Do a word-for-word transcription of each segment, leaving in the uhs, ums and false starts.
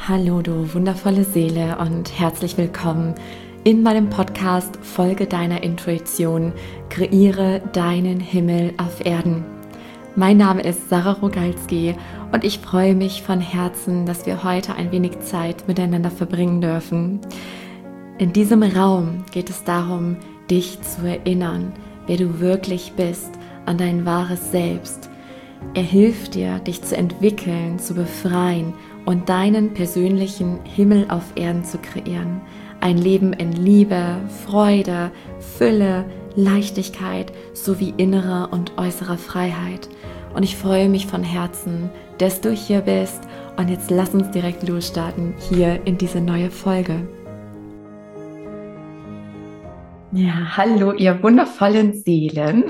Hallo du wundervolle Seele und herzlich willkommen in meinem Podcast Folge deiner Intuition, kreiere deinen Himmel auf Erden. Mein Name ist Sarah Rogalski und ich freue mich von Herzen, dass wir heute ein wenig Zeit miteinander verbringen dürfen. In diesem Raum geht es darum, dich zu erinnern, wer du wirklich bist, an dein wahres Selbst. Er hilft dir, dich zu entwickeln, zu befreien und deinen persönlichen Himmel auf Erden zu kreieren. Ein Leben in Liebe, Freude, Fülle, Leichtigkeit sowie innerer und äußerer Freiheit. Und ich freue mich von Herzen, dass du hier bist. Und jetzt lass uns direkt losstarten hier in diese neue Folge. Ja, hallo ihr wundervollen Seelen.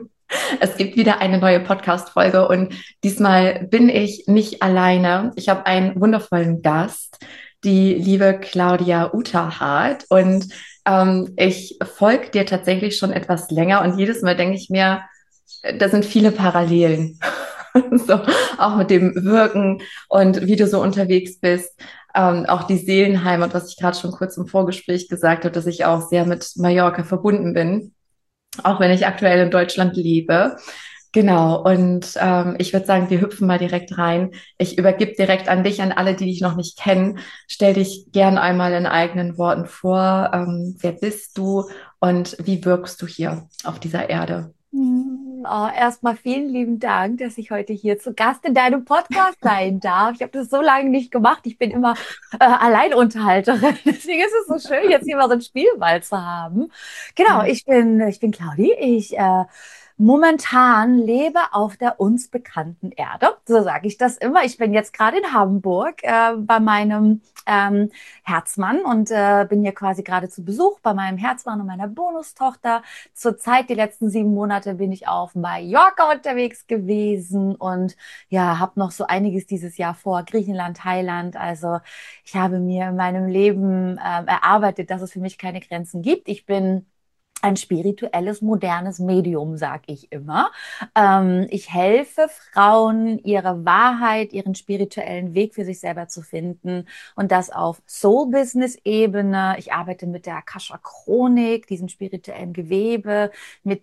Es gibt wieder eine neue Podcast-Folge und diesmal bin ich nicht alleine. Ich habe einen wundervollen Gast, die liebe Claudia Uterhardt, und ähm, ich folge dir tatsächlich schon etwas länger und jedes Mal denke ich mir, da sind viele Parallelen. So, auch mit dem Wirken und wie du so unterwegs bist. Ähm, auch die Seelenheimat, was ich gerade schon kurz im Vorgespräch gesagt habe, dass ich auch sehr mit Mallorca verbunden bin, auch wenn ich aktuell in Deutschland lebe. Genau, und ähm, ich würde sagen, wir hüpfen mal direkt rein. Ich übergebe direkt an dich, an alle, die dich noch nicht kennen. Stell dich gern einmal in eigenen Worten vor. Ähm, wer bist du und wie wirkst du hier auf dieser Erde? Oh, erstmal vielen lieben Dank, dass ich heute hier zu Gast in deinem Podcast sein darf. Ich habe das so lange nicht gemacht. Ich bin immer äh, Alleinunterhalterin. Deswegen ist es so schön, jetzt hier mal so ein Spielball zu haben. Genau, Ja. ich bin, ich bin Claudi. Ich äh, momentan lebe auf der uns bekannten Erde. So sage ich das immer. Ich bin jetzt gerade in Hamburg äh, bei meinem ähm, Herzmann und äh, bin hier quasi gerade zu Besuch bei meinem Herzmann und meiner Bonustochter. Zurzeit, die letzten sieben Monate, bin ich auf Mallorca unterwegs gewesen und ja, habe noch so einiges dieses Jahr vor, Griechenland, Thailand. Also ich habe mir in meinem Leben ähm, erarbeitet, dass es für mich keine Grenzen gibt. Ich bin ein spirituelles, modernes Medium, sag ich immer. Ähm, ich helfe Frauen, ihre Wahrheit, ihren spirituellen Weg für sich selber zu finden und das auf Soul-Business-Ebene. Ich arbeite mit der Akasha-Chronik, diesem spirituellen Gewebe, mit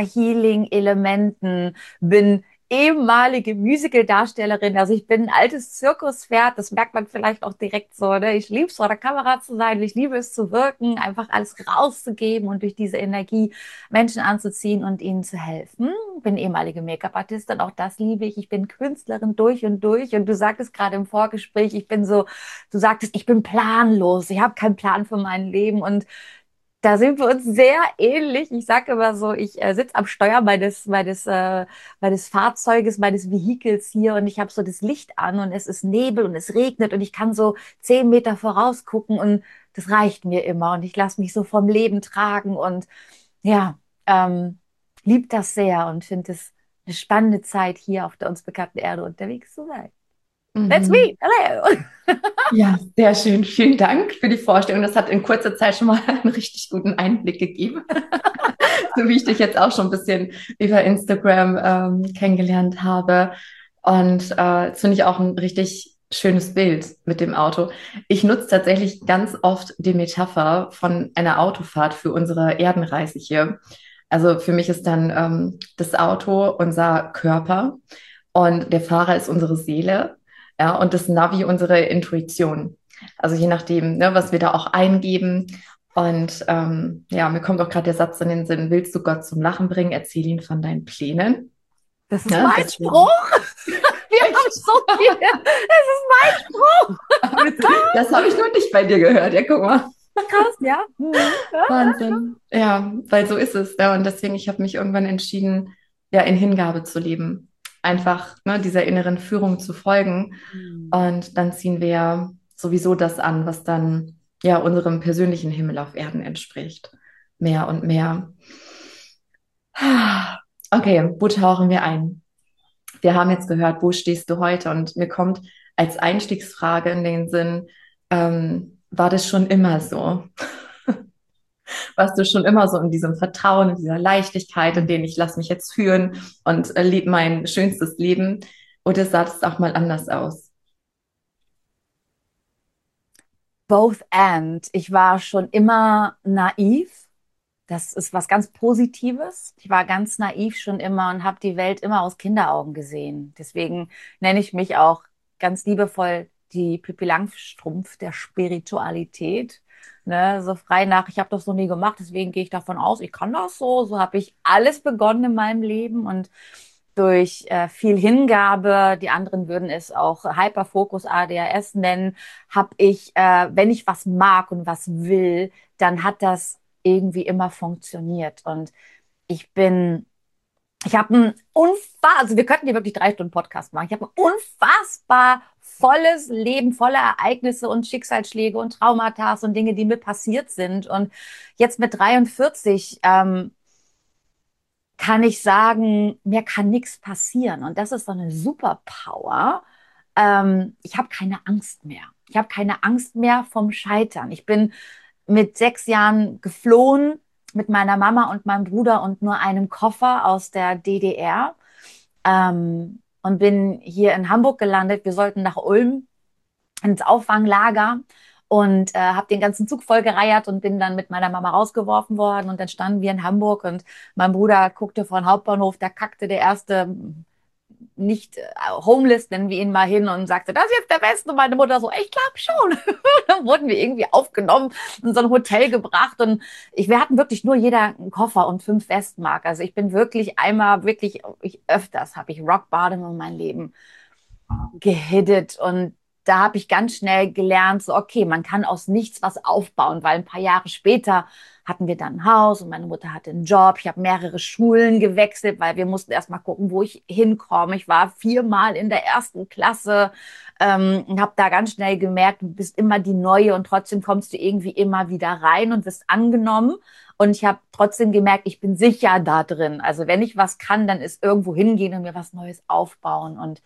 Theta-Healing-Elementen, bin ehemalige Musical-Darstellerin. Also ich bin ein altes Zirkuspferd, das merkt man vielleicht auch direkt so. Ne? Ich liebe es, vor der Kamera zu sein, ich liebe es zu wirken, einfach alles rauszugeben und durch diese Energie Menschen anzuziehen und ihnen zu helfen. Bin ehemalige Make-up-Artistin, auch das liebe ich. Ich bin Künstlerin durch und durch. Und du sagtest gerade im Vorgespräch, ich bin so, du sagtest, ich bin planlos, ich habe keinen Plan für mein Leben und da sind wir uns sehr ähnlich. Ich sage immer so, ich äh, sitze am Steuer meines, meines, äh, meines Fahrzeuges, meines Vehikels hier und ich habe so das Licht an und es ist Nebel und es regnet und ich kann so zehn Meter vorausgucken und das reicht mir immer und ich lasse mich so vom Leben tragen und ja, ähm, lieb das sehr und finde es eine spannende Zeit, hier auf der uns bekannten Erde unterwegs zu sein. That's Mhm. me. Hello. Ja, sehr schön. Vielen Dank für die Vorstellung. Das hat in kurzer Zeit schon mal einen richtig guten Einblick gegeben. So wie ich dich jetzt auch schon ein bisschen über Instagram ähm, kennengelernt habe. Und äh, das finde ich auch ein richtig schönes Bild mit dem Auto. Ich nutze tatsächlich ganz oft die Metapher von einer Autofahrt für unsere Erdenreise hier. Also für mich ist dann ähm, das Auto unser Körper und der Fahrer ist unsere Seele, ja, und das Navi unsere Intuition. Also je nachdem, ne, was wir da auch eingeben. Und ähm, ja, mir kommt auch gerade der Satz in den Sinn: Willst du Gott zum Lachen bringen, erzähl ihn von deinen Plänen. Das ist Ne? mein Deswegen. Spruch. Wir haben Echt? so viel. Das ist mein Spruch. Das habe ich nur nicht bei dir gehört. Ja, guck mal. Krass, ja. Mhm. Ja. Wahnsinn. Ja, weil so ist es. Ja, und deswegen, ich habe mich irgendwann entschieden, ja, in Hingabe zu leben. Einfach, ne, dieser inneren Führung zu folgen. Mhm. Und dann ziehen wir ja sowieso das an, was dann ja unserem persönlichen Himmel auf Erden entspricht. Mehr und mehr. Okay, wo tauchen wir ein? Wir haben jetzt gehört, wo stehst du heute? Und mir kommt als Einstiegsfrage in den Sinn, ähm, war das schon immer so? Warst du schon immer so in diesem Vertrauen, in dieser Leichtigkeit, in dem ich lasse mich jetzt führen und äh, lebe mein schönstes Leben? Oder sah das auch mal anders aus? both and. Ich war schon immer naiv. Das ist was ganz Positives. Ich war ganz naiv schon immer und habe die Welt immer aus Kinderaugen gesehen. Deswegen nenne ich mich auch ganz liebevoll die Pippi Langstrumpf der Spiritualität. Ne, so frei nach, ich habe das noch nie gemacht, deswegen gehe ich davon aus, ich kann das so. So habe ich alles begonnen in meinem Leben und durch äh, viel Hingabe, die anderen würden es auch Hyperfokus A D H S nennen, habe ich, äh, wenn ich was mag und was will, dann hat das irgendwie immer funktioniert. Und ich bin, ich habe ein unfassbar, also wir könnten hier wirklich drei Stunden Podcast machen. Ich habe ein unfassbar volles Leben, voller Ereignisse und Schicksalsschläge und Traumata und Dinge, die mir passiert sind. Und jetzt mit dreiundvierzig ähm, kann ich sagen, mir kann nichts passieren. Und das ist so eine Superpower. Ähm, ich habe keine Angst mehr. Ich habe keine Angst mehr vom Scheitern. Ich bin mit sechs Jahren geflohen mit meiner Mama und meinem Bruder und nur einem Koffer aus der D D R ähm, und bin hier in Hamburg gelandet. Wir sollten nach Ulm ins Auffanglager und äh, habe den ganzen Zug vollgereiert und bin dann mit meiner Mama rausgeworfen worden. Und dann standen wir in Hamburg und mein Bruder guckte von Hauptbahnhof, da kackte der erste nicht äh, homeless, nennen wir ihn mal hin und sagte, das ist jetzt der Beste. Und meine Mutter so, ich glaube schon. Dann wurden wir irgendwie aufgenommen, in so ein Hotel gebracht und ich, wir hatten wirklich nur jeder einen Koffer und fünf Westmark. Also ich bin wirklich einmal, wirklich, ich öfters habe ich Rock Bottom in mein Leben gehittet und da habe ich ganz schnell gelernt, so okay, man kann aus nichts was aufbauen, weil ein paar Jahre später hatten wir dann ein Haus und meine Mutter hatte einen Job. Ich habe mehrere Schulen gewechselt, weil wir mussten erst mal gucken, wo ich hinkomme. Ich war viermal in der ersten Klasse ähm, und habe da ganz schnell gemerkt, du bist immer die Neue und trotzdem kommst du irgendwie immer wieder rein und wirst angenommen. Und ich habe trotzdem gemerkt, ich bin sicher da drin. Also wenn ich was kann, dann ist irgendwo hingehen und mir was Neues aufbauen. Und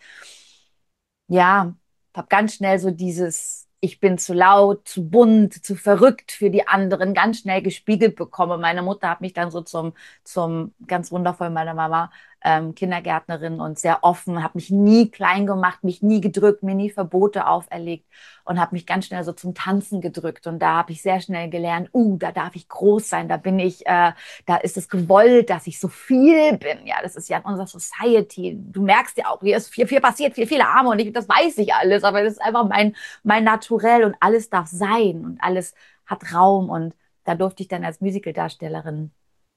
ja, habe ganz schnell so dieses, ich bin zu laut, zu bunt, zu verrückt für die anderen, ganz schnell gespiegelt bekommen. Meine Mutter hat mich dann so zum, zum ganz wundervoll, meine Mama, ähm, Kindergärtnerin und sehr offen, habe mich nie klein gemacht, mich nie gedrückt, mir nie Verbote auferlegt und habe mich ganz schnell so zum Tanzen gedrückt. Und da habe ich sehr schnell gelernt, uh, da darf ich groß sein, da bin ich, äh, da ist es gewollt, dass ich so viel bin. Ja, das ist ja in unserer Society. Du merkst ja auch, hier ist viel, viel passiert, viel, viele Arme und ich, das weiß ich alles, aber das ist einfach mein, mein Naturell und alles darf sein und alles hat Raum. Und da durfte ich dann als Musicaldarstellerin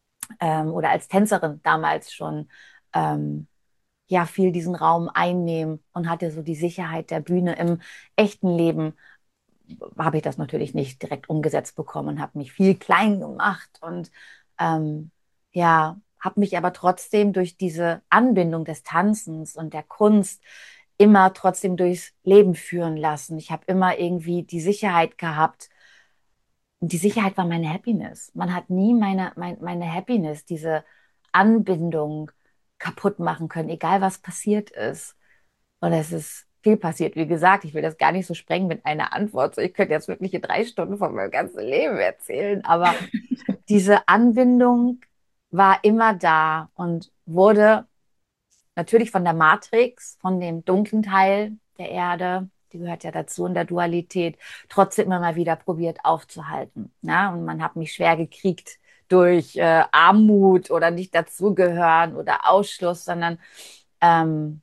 ähm, oder als Tänzerin damals schon ähm, ja viel diesen Raum einnehmen und hatte so die Sicherheit der Bühne. Im echten Leben habe ich das natürlich nicht direkt umgesetzt bekommen und habe mich viel klein gemacht und ähm, ja, habe mich aber trotzdem durch diese Anbindung des Tanzens und der Kunst immer trotzdem durchs Leben führen lassen. Ich habe immer irgendwie die Sicherheit gehabt. Und die Sicherheit war meine Happiness. Man hat nie meine, mein, meine Happiness, diese Anbindung kaputt machen können, egal was passiert ist. Und es ist viel passiert. Wie gesagt, ich will das gar nicht so sprengen mit einer Antwort. So, ich könnte jetzt wirklich in drei Stunden von meinem ganzen Leben erzählen, aber diese Anbindung war immer da und wurde natürlich von der Matrix, von dem dunklen Teil der Erde, die gehört ja dazu in der Dualität, trotzdem immer mal wieder probiert aufzuhalten. Ja? Und man hat mich schwer gekriegt durch äh, Armut oder nicht dazugehören oder Ausschluss, sondern ähm,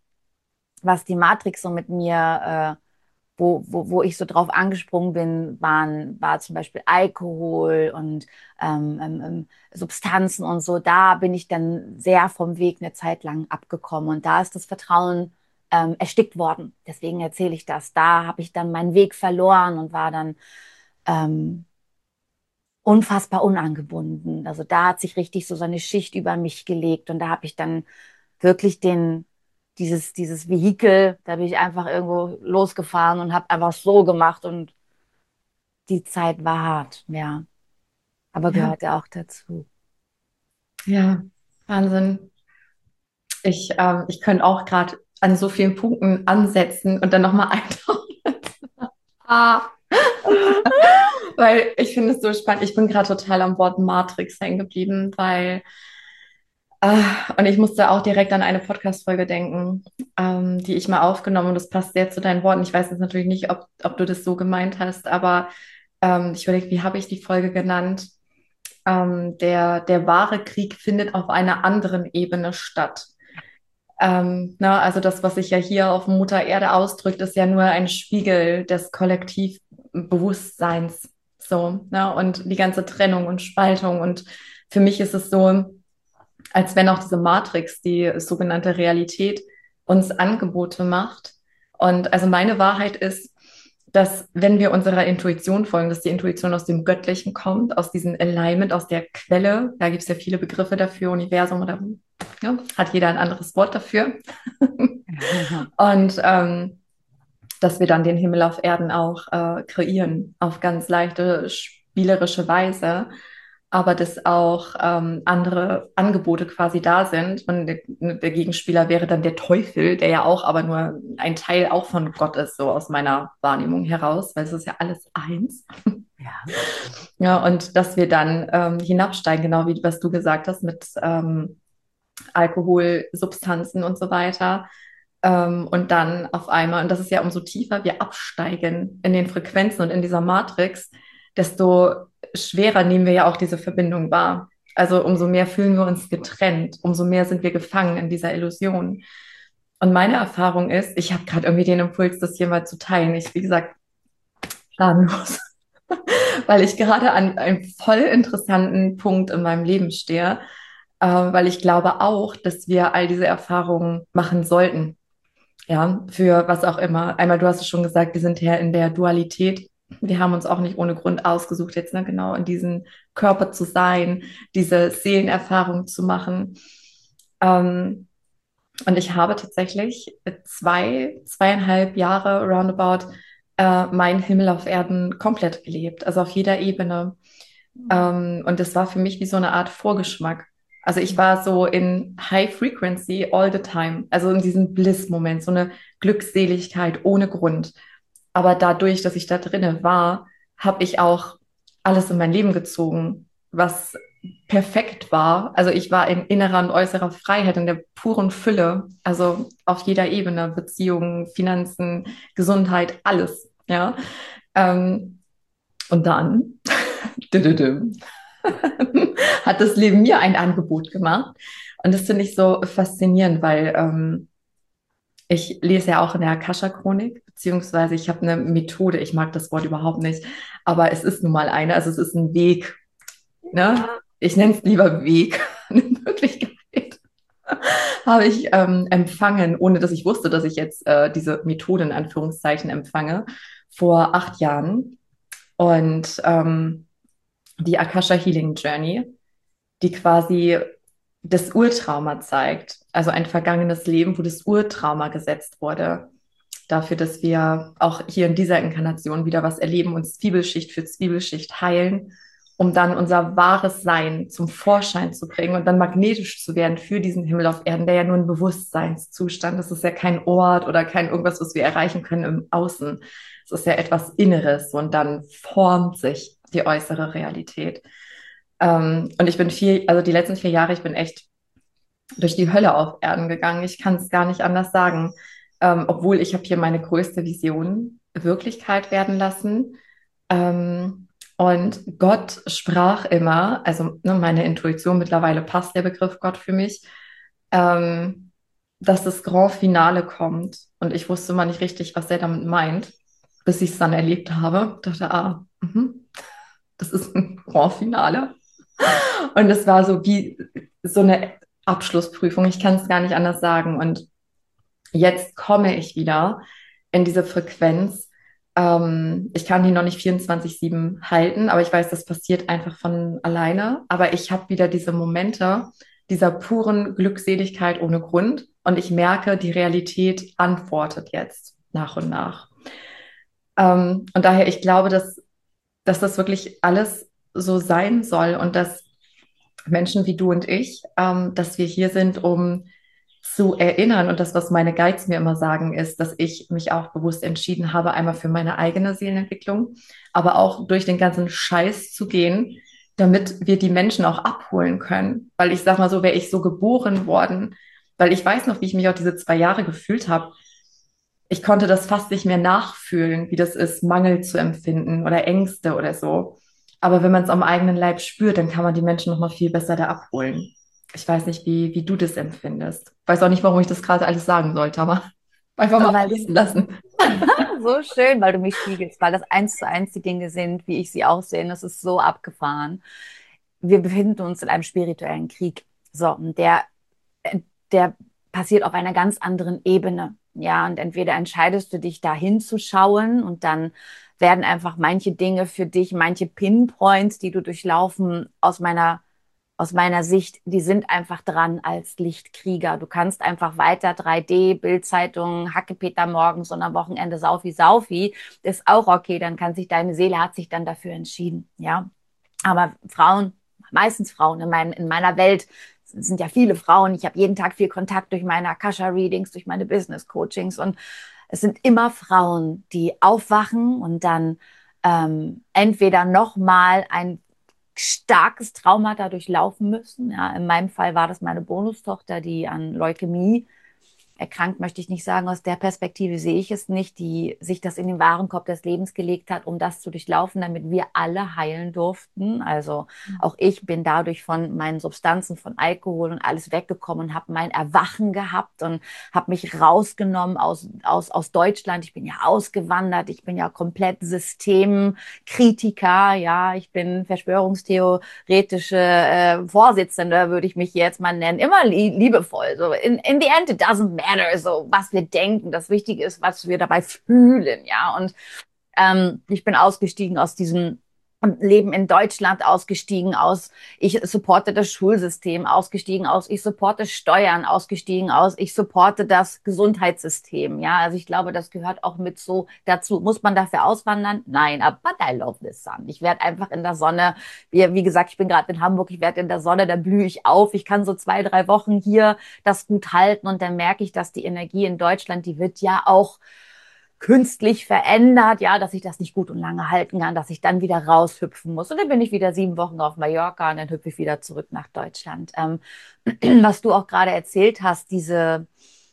was die Matrix so mit mir, äh, wo, wo, wo ich so drauf angesprungen bin, waren, war zum Beispiel Alkohol und ähm, ähm, ähm, Substanzen und so. Da bin ich dann sehr vom Weg eine Zeit lang abgekommen und da ist das Vertrauen ähm, erstickt worden. Deswegen erzähle ich das. Da habe ich dann meinen Weg verloren und war dann ähm, unfassbar unangebunden. Also da hat sich richtig so so eine Schicht über mich gelegt und da habe ich dann wirklich den dieses dieses Vehikel, da bin ich einfach irgendwo losgefahren und habe einfach so gemacht und die Zeit war hart, ja, aber Ja, gehörte auch dazu. ja, Wahnsinn. Ich, ähm, ich könnte auch gerade an so vielen Punkten ansetzen und dann nochmal eintauchen. Ah, weil ich finde es so spannend. Ich bin gerade total am Wort Matrix hängen geblieben, weil Ah, und ich musste auch direkt an eine Podcast-Folge denken, ähm, die ich mal aufgenommen und das passt sehr zu deinen Worten. Ich weiß jetzt natürlich nicht, ob, ob du das so gemeint hast, aber ähm, ich überlege, wie habe ich die Folge genannt? Ähm, der, der wahre Krieg findet auf einer anderen Ebene statt. Ähm, ne, also das, was sich ja hier auf Mutter Erde ausdrückt, ist ja nur ein Spiegel des Kollektivbewusstseins. So, ne? Und die ganze Trennung und Spaltung. Und für mich ist es so, als wenn auch diese Matrix, die sogenannte Realität, uns Angebote macht. Und also meine Wahrheit ist, dass wenn wir unserer Intuition folgen, dass die Intuition aus dem Göttlichen kommt, aus diesem Alignment, aus der Quelle, da gibt es ja viele Begriffe dafür, Universum oder ja, hat jeder ein anderes Wort dafür. Und ähm, dass wir dann den Himmel auf Erden auch äh, kreieren, auf ganz leichte, spielerische Weise, aber dass auch ähm, andere Angebote quasi da sind. Und der, der Gegenspieler wäre dann der Teufel, der ja auch aber nur ein Teil auch von Gott ist, so aus meiner Wahrnehmung heraus, weil es ist ja alles eins. Ja. Ja, und dass wir dann ähm, hinabsteigen, genau wie was du gesagt hast mit ähm, Alkohol, Substanzen und so weiter. Ähm, und dann auf einmal, und das ist ja umso tiefer wir absteigen in den Frequenzen und in dieser Matrix, desto schwerer nehmen wir ja auch diese Verbindung wahr. Also umso mehr fühlen wir uns getrennt, umso mehr sind wir gefangen in dieser Illusion. Und meine Erfahrung ist, ich habe gerade irgendwie den Impuls, das hier mal zu teilen. Ich, wie gesagt, planlos, weil ich gerade an einem voll interessanten Punkt in meinem Leben stehe, äh, weil ich glaube auch, dass wir all diese Erfahrungen machen sollten. Ja, für was auch immer. Einmal, du hast es schon gesagt, wir sind ja in der Dualität. Wir haben uns auch nicht ohne Grund ausgesucht, jetzt ne, genau in diesem Körper zu sein, diese Seelenerfahrung zu machen. Ähm, und ich habe tatsächlich zwei, zweieinhalb Jahre roundabout äh, meinen Himmel auf Erden komplett gelebt, also auf jeder Ebene. Ähm, und das war für mich wie so eine Art Vorgeschmack. Also ich war so in High Frequency all the time, also in diesem Bliss-Moment, so eine Glückseligkeit ohne Grund. Aber dadurch, dass ich da drinne war, habe ich auch alles in mein Leben gezogen, was perfekt war. Also ich war in innerer und äußerer Freiheit, in der puren Fülle, also auf jeder Ebene, Beziehungen, Finanzen, Gesundheit, alles, ja. Ähm, und dann hat das Leben mir ein Angebot gemacht. Und das finde ich so faszinierend, weil ähm, ich lese ja auch in der Akasha-Chronik, beziehungsweise ich habe eine Methode, ich mag das Wort überhaupt nicht, aber es ist nun mal eine, also es ist ein Weg, ne? Ja. Ich nenne es lieber Weg. In Wirklichkeit habe ich ähm, empfangen, ohne dass ich wusste, dass ich jetzt äh, diese Methode in Anführungszeichen empfange, vor acht Jahren. Und ähm, die Akasha Healing Journey, die quasi das Urtrauma zeigt. Also ein vergangenes Leben, wo das Urtrauma gesetzt wurde. Dafür, dass wir auch hier in dieser Inkarnation wieder was erleben, uns Zwiebelschicht für Zwiebelschicht heilen, um dann unser wahres Sein zum Vorschein zu bringen und dann magnetisch zu werden für diesen Himmel auf Erden, der ja nur ein Bewusstseinszustand ist. Das ist ja kein Ort oder kein irgendwas, was wir erreichen können im Außen. Es ist ja etwas Inneres und dann formt sich die äußere Realität. Ähm, und ich bin vier, also die letzten vier Jahre, ich bin echt durch die Hölle auf Erden gegangen. Ich kann es gar nicht anders sagen. Ähm, obwohl ich habe hier meine größte Vision Wirklichkeit werden lassen. Ähm, und Gott sprach immer, also ne, meine Intuition, mittlerweile passt der Begriff Gott für mich, ähm, dass das Grand Finale kommt. Und ich wusste mal nicht richtig, was er damit meint, bis ich es dann erlebt habe. Ich dachte, ah, mhm, das ist ein Grand Finale. Und es war so wie so eine Abschlussprüfung. Ich kann es gar nicht anders sagen. Und jetzt komme ich wieder in diese Frequenz. Ähm, ich kann die noch nicht vierundzwanzig sieben halten, aber ich weiß, das passiert einfach von alleine. Aber ich habe wieder diese Momente dieser puren Glückseligkeit ohne Grund. Und ich merke, die Realität antwortet jetzt nach und nach. Ähm, und daher, ich glaube, dass, dass das wirklich alles so sein soll und dass Menschen wie du und ich, ähm, dass wir hier sind, um zu erinnern. Und das, was meine Guides mir immer sagen, ist, dass ich mich auch bewusst entschieden habe, einmal für meine eigene Seelenentwicklung, aber auch durch den ganzen Scheiß zu gehen, damit wir die Menschen auch abholen können. Weil ich sag mal so, wäre ich so geboren worden, weil ich weiß noch, wie ich mich auch diese zwei Jahre gefühlt habe. ich konnte das fast nicht mehr nachfühlen, wie das ist, Mangel zu empfinden oder Ängste oder so. Aber wenn man es am eigenen Leib spürt, dann kann man die Menschen noch mal viel besser da abholen. Ich weiß nicht, wie, wie du das empfindest. Weiß auch nicht, warum ich das gerade alles sagen sollte, aber einfach mal Weil fließen du lassen. so schön, weil du mich spiegelst, weil das eins zu eins die Dinge sind, wie ich sie auch sehe. Und das ist so abgefahren. Wir befinden uns in einem spirituellen Krieg. So, und der, der passiert auf einer ganz anderen Ebene. Ja, und entweder entscheidest du dich da hinzuschauen und dann werden einfach manche Dinge für dich, manche Pinpoints, die du durchlaufen, aus meiner aus meiner Sicht, die sind einfach dran als Lichtkrieger. Du kannst einfach weiter drei D, Bildzeitungen, Hackepeter morgens und am Wochenende Saufi Saufi, ist auch okay, dann kann sich deine Seele hat sich dann dafür entschieden, ja. Aber Frauen, meistens Frauen in, mein, in meiner Welt, es sind ja viele Frauen, ich habe jeden Tag viel Kontakt durch meine Akasha-Readings, durch meine Business-Coachings und es sind immer Frauen, die aufwachen und dann ähm, entweder nochmal ein starkes Trauma dadurch laufen müssen. Ja, in meinem Fall war das meine Bonustochter, die an Leukämie erkrankt, möchte ich nicht sagen. Aus der Perspektive sehe ich es nicht, die sich das in den Warenkorb des Lebens gelegt hat, um das zu durchlaufen, damit wir alle heilen durften. Also auch ich bin dadurch von meinen Substanzen, von Alkohol und alles weggekommen und habe mein Erwachen gehabt und habe mich rausgenommen aus, aus, aus Deutschland. Ich bin ja ausgewandert. Ich bin ja komplett Systemkritiker. Ja, ich bin verschwörungstheoretische äh, Vorsitzende, würde ich mich jetzt mal nennen. Immer li liebevoll. So in, in the end, it doesn't matter. So, was wir denken. Das Wichtige ist, was wir dabei fühlen, ja. Und ähm, ich bin ausgestiegen aus diesem Leben in Deutschland, ausgestiegen aus, ich supporte das Schulsystem, ausgestiegen aus, ich supporte Steuern, ausgestiegen aus, ich supporte das Gesundheitssystem. Ja, also ich glaube, das gehört auch mit so dazu. Muss man dafür auswandern? Nein, aber I love this sun. Ich werde einfach in der Sonne, wie, wie gesagt, ich bin gerade in Hamburg, ich werde in der Sonne, da blühe ich auf. Ich kann so zwei, drei Wochen hier das gut halten und dann merke ich, dass die Energie in Deutschland, die wird ja auch künstlich verändert, ja, dass ich das nicht gut und lange halten kann, dass ich dann wieder raushüpfen muss. Und dann bin ich wieder sieben Wochen auf Mallorca und dann hüpfe ich wieder zurück nach Deutschland. Ähm, was du auch gerade erzählt hast, diese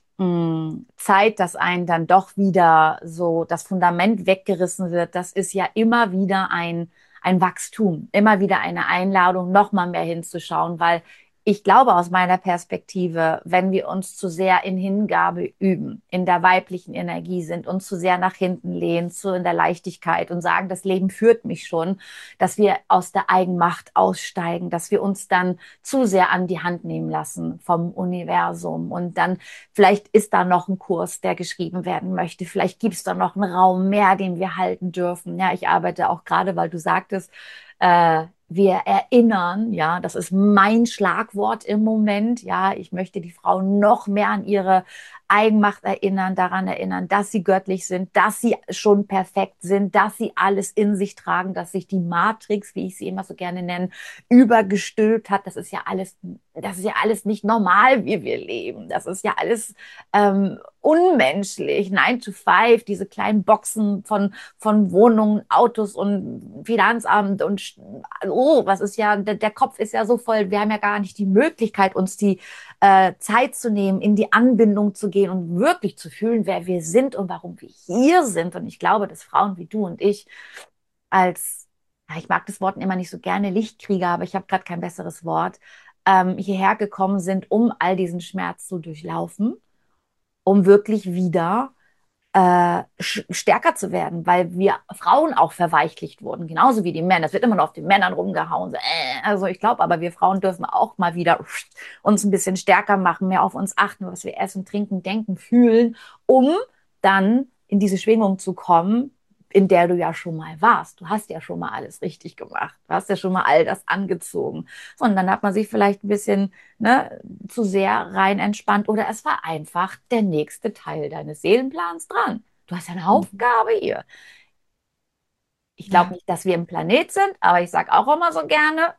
mh, Zeit, dass einen dann doch wieder so das Fundament weggerissen wird, das ist ja immer wieder ein, ein Wachstum, immer wieder eine Einladung, noch mal mehr hinzuschauen, weil ich glaube aus meiner Perspektive, wenn wir uns zu sehr in Hingabe üben, in der weiblichen Energie sind, uns zu sehr nach hinten lehnen, zu in der Leichtigkeit und sagen, das Leben führt mich schon, dass wir aus der Eigenmacht aussteigen, dass wir uns dann zu sehr an die Hand nehmen lassen vom Universum und dann vielleicht ist da noch ein Kurs, der geschrieben werden möchte, vielleicht gibt es da noch einen Raum mehr, den wir halten dürfen. Ja, ich arbeite auch gerade, weil du sagtest, äh, wir erinnern, ja, das ist mein Schlagwort im Moment. Ja, ich möchte die Frauen noch mehr an ihre Eigenmacht erinnern, daran erinnern, dass sie göttlich sind, dass sie schon perfekt sind, dass sie alles in sich tragen, dass sich die Matrix, wie ich sie immer so gerne nenne, übergestülpt hat. Das ist ja alles, das ist ja alles nicht normal, wie wir leben. Das ist ja alles ähm, unmenschlich. Nine to five, diese kleinen Boxen von, von Wohnungen, Autos und Finanzamt und oh, was ist ja, der, der Kopf ist ja so voll, wir haben ja gar nicht die Möglichkeit, uns die äh, Zeit zu nehmen, in die Anbindung zu gehen und wirklich zu fühlen, wer wir sind und warum wir hier sind. Und ich glaube, dass Frauen wie du und ich als, ja, ich mag das Wort immer nicht so gerne, Lichtkrieger, aber ich habe gerade kein besseres Wort, ähm, hierher gekommen sind, um all diesen Schmerz zu durchlaufen, um wirklich wieder äh, stärker zu werden, weil wir Frauen auch verweichlicht wurden, genauso wie die Männer. Es wird immer noch auf den Männern rumgehauen. So, äh, also ich glaube, aber wir Frauen dürfen auch mal wieder uns ein bisschen stärker machen, mehr auf uns achten, was wir essen, trinken, denken, fühlen, um dann in diese Schwingung zu kommen, in der du ja schon mal warst. Du hast ja schon mal alles richtig gemacht. Du hast ja schon mal all das angezogen. So, und dann hat man sich vielleicht ein bisschen ne, zu sehr rein entspannt oder es war einfach der nächste Teil deines Seelenplans dran. Du hast ja eine Aufgabe hier. Ich glaube Ja, nicht, dass wir ein Planet sind, aber ich sage auch immer so gerne,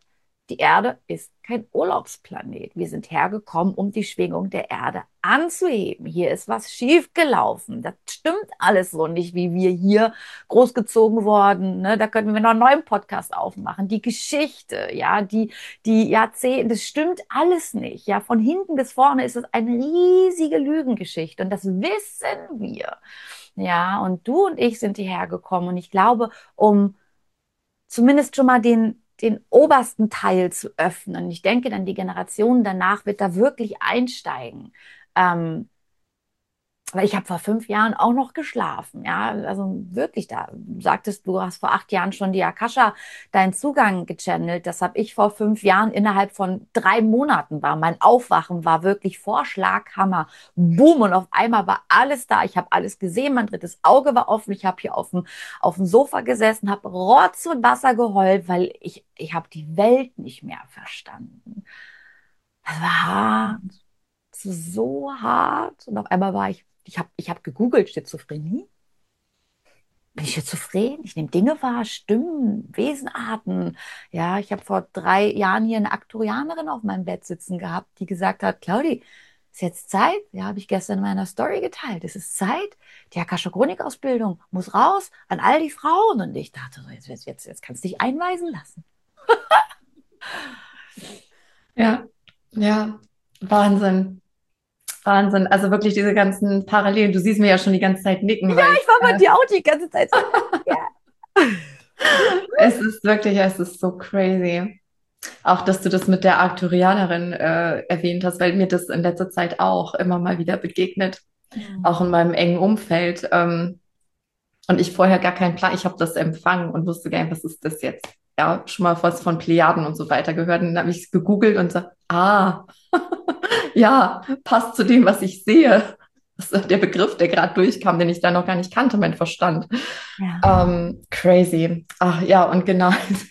Die Erde ist kein Urlaubsplanet. Wir sind hergekommen, um die Schwingung der Erde anzuheben. Hier ist was schiefgelaufen. Das stimmt alles so nicht, wie wir hier großgezogen worden. Ne? Da könnten wir noch einen neuen Podcast aufmachen. Die Geschichte, ja, die, die Jahrzehnte, das stimmt alles nicht. Ja, von hinten bis vorne ist es eine riesige Lügengeschichte und das wissen wir. Ja, und du und ich sind hierher gekommen und ich glaube, um zumindest schon mal den, den obersten Teil zu öffnen. Ich denke dann, die Generation danach wird da wirklich einsteigen. Ähm, weil ich habe vor fünf Jahren auch noch geschlafen, ja, also wirklich, da sagtest du, hast vor acht Jahren schon die Akasha deinen Zugang gechannelt. Das habe ich vor fünf Jahren innerhalb von drei Monaten war. Mein Aufwachen war wirklich Vorschlaghammer, boom, und auf einmal war alles da. Ich habe alles gesehen, mein drittes Auge war offen. Ich habe hier auf dem auf dem Sofa gesessen, habe Rotz und Wasser geheult, weil ich ich habe die Welt nicht mehr verstanden. Das war hart, so hart. Und auf einmal war ich, ich habe ich hab gegoogelt, Schizophrenie. Bin ich schizophren? Ich nehme Dinge wahr, Stimmen, Wesenarten. Ja, ich habe vor drei Jahren hier eine Aktorianerin auf meinem Bett sitzen gehabt, die gesagt hat, Claudi, ist jetzt Zeit. Ja, habe ich gestern in meiner Story geteilt. Es ist Zeit. Die Akasha Chronik-Ausbildung muss raus an all die Frauen. Und ich dachte so, jetzt, jetzt, jetzt, jetzt kannst du dich einweisen lassen. Ja, ja, Wahnsinn. Wahnsinn. Also wirklich diese ganzen Parallelen. Du siehst mir ja schon die ganze Zeit nicken, Ja, weil ich war bei dir auch die ganze Zeit so. Ja. es ist wirklich, es ist so crazy. Auch, dass du das mit der Arcturianerin äh, erwähnt hast, weil mir das in letzter Zeit auch immer mal wieder begegnet, auch in meinem engen Umfeld. Ähm, und ich vorher gar keinen Plan, ich habe das empfangen und wusste gar nicht, was ist das jetzt? Ja, schon mal was von Plejaden und so weiter gehört. Und dann habe ich es gegoogelt und so, ah, ja, passt zu dem, was ich sehe. Das ist der Begriff, der gerade durchkam, den ich da noch gar nicht kannte, mein Verstand. Ja. Ähm, crazy. Ach ja, und genau,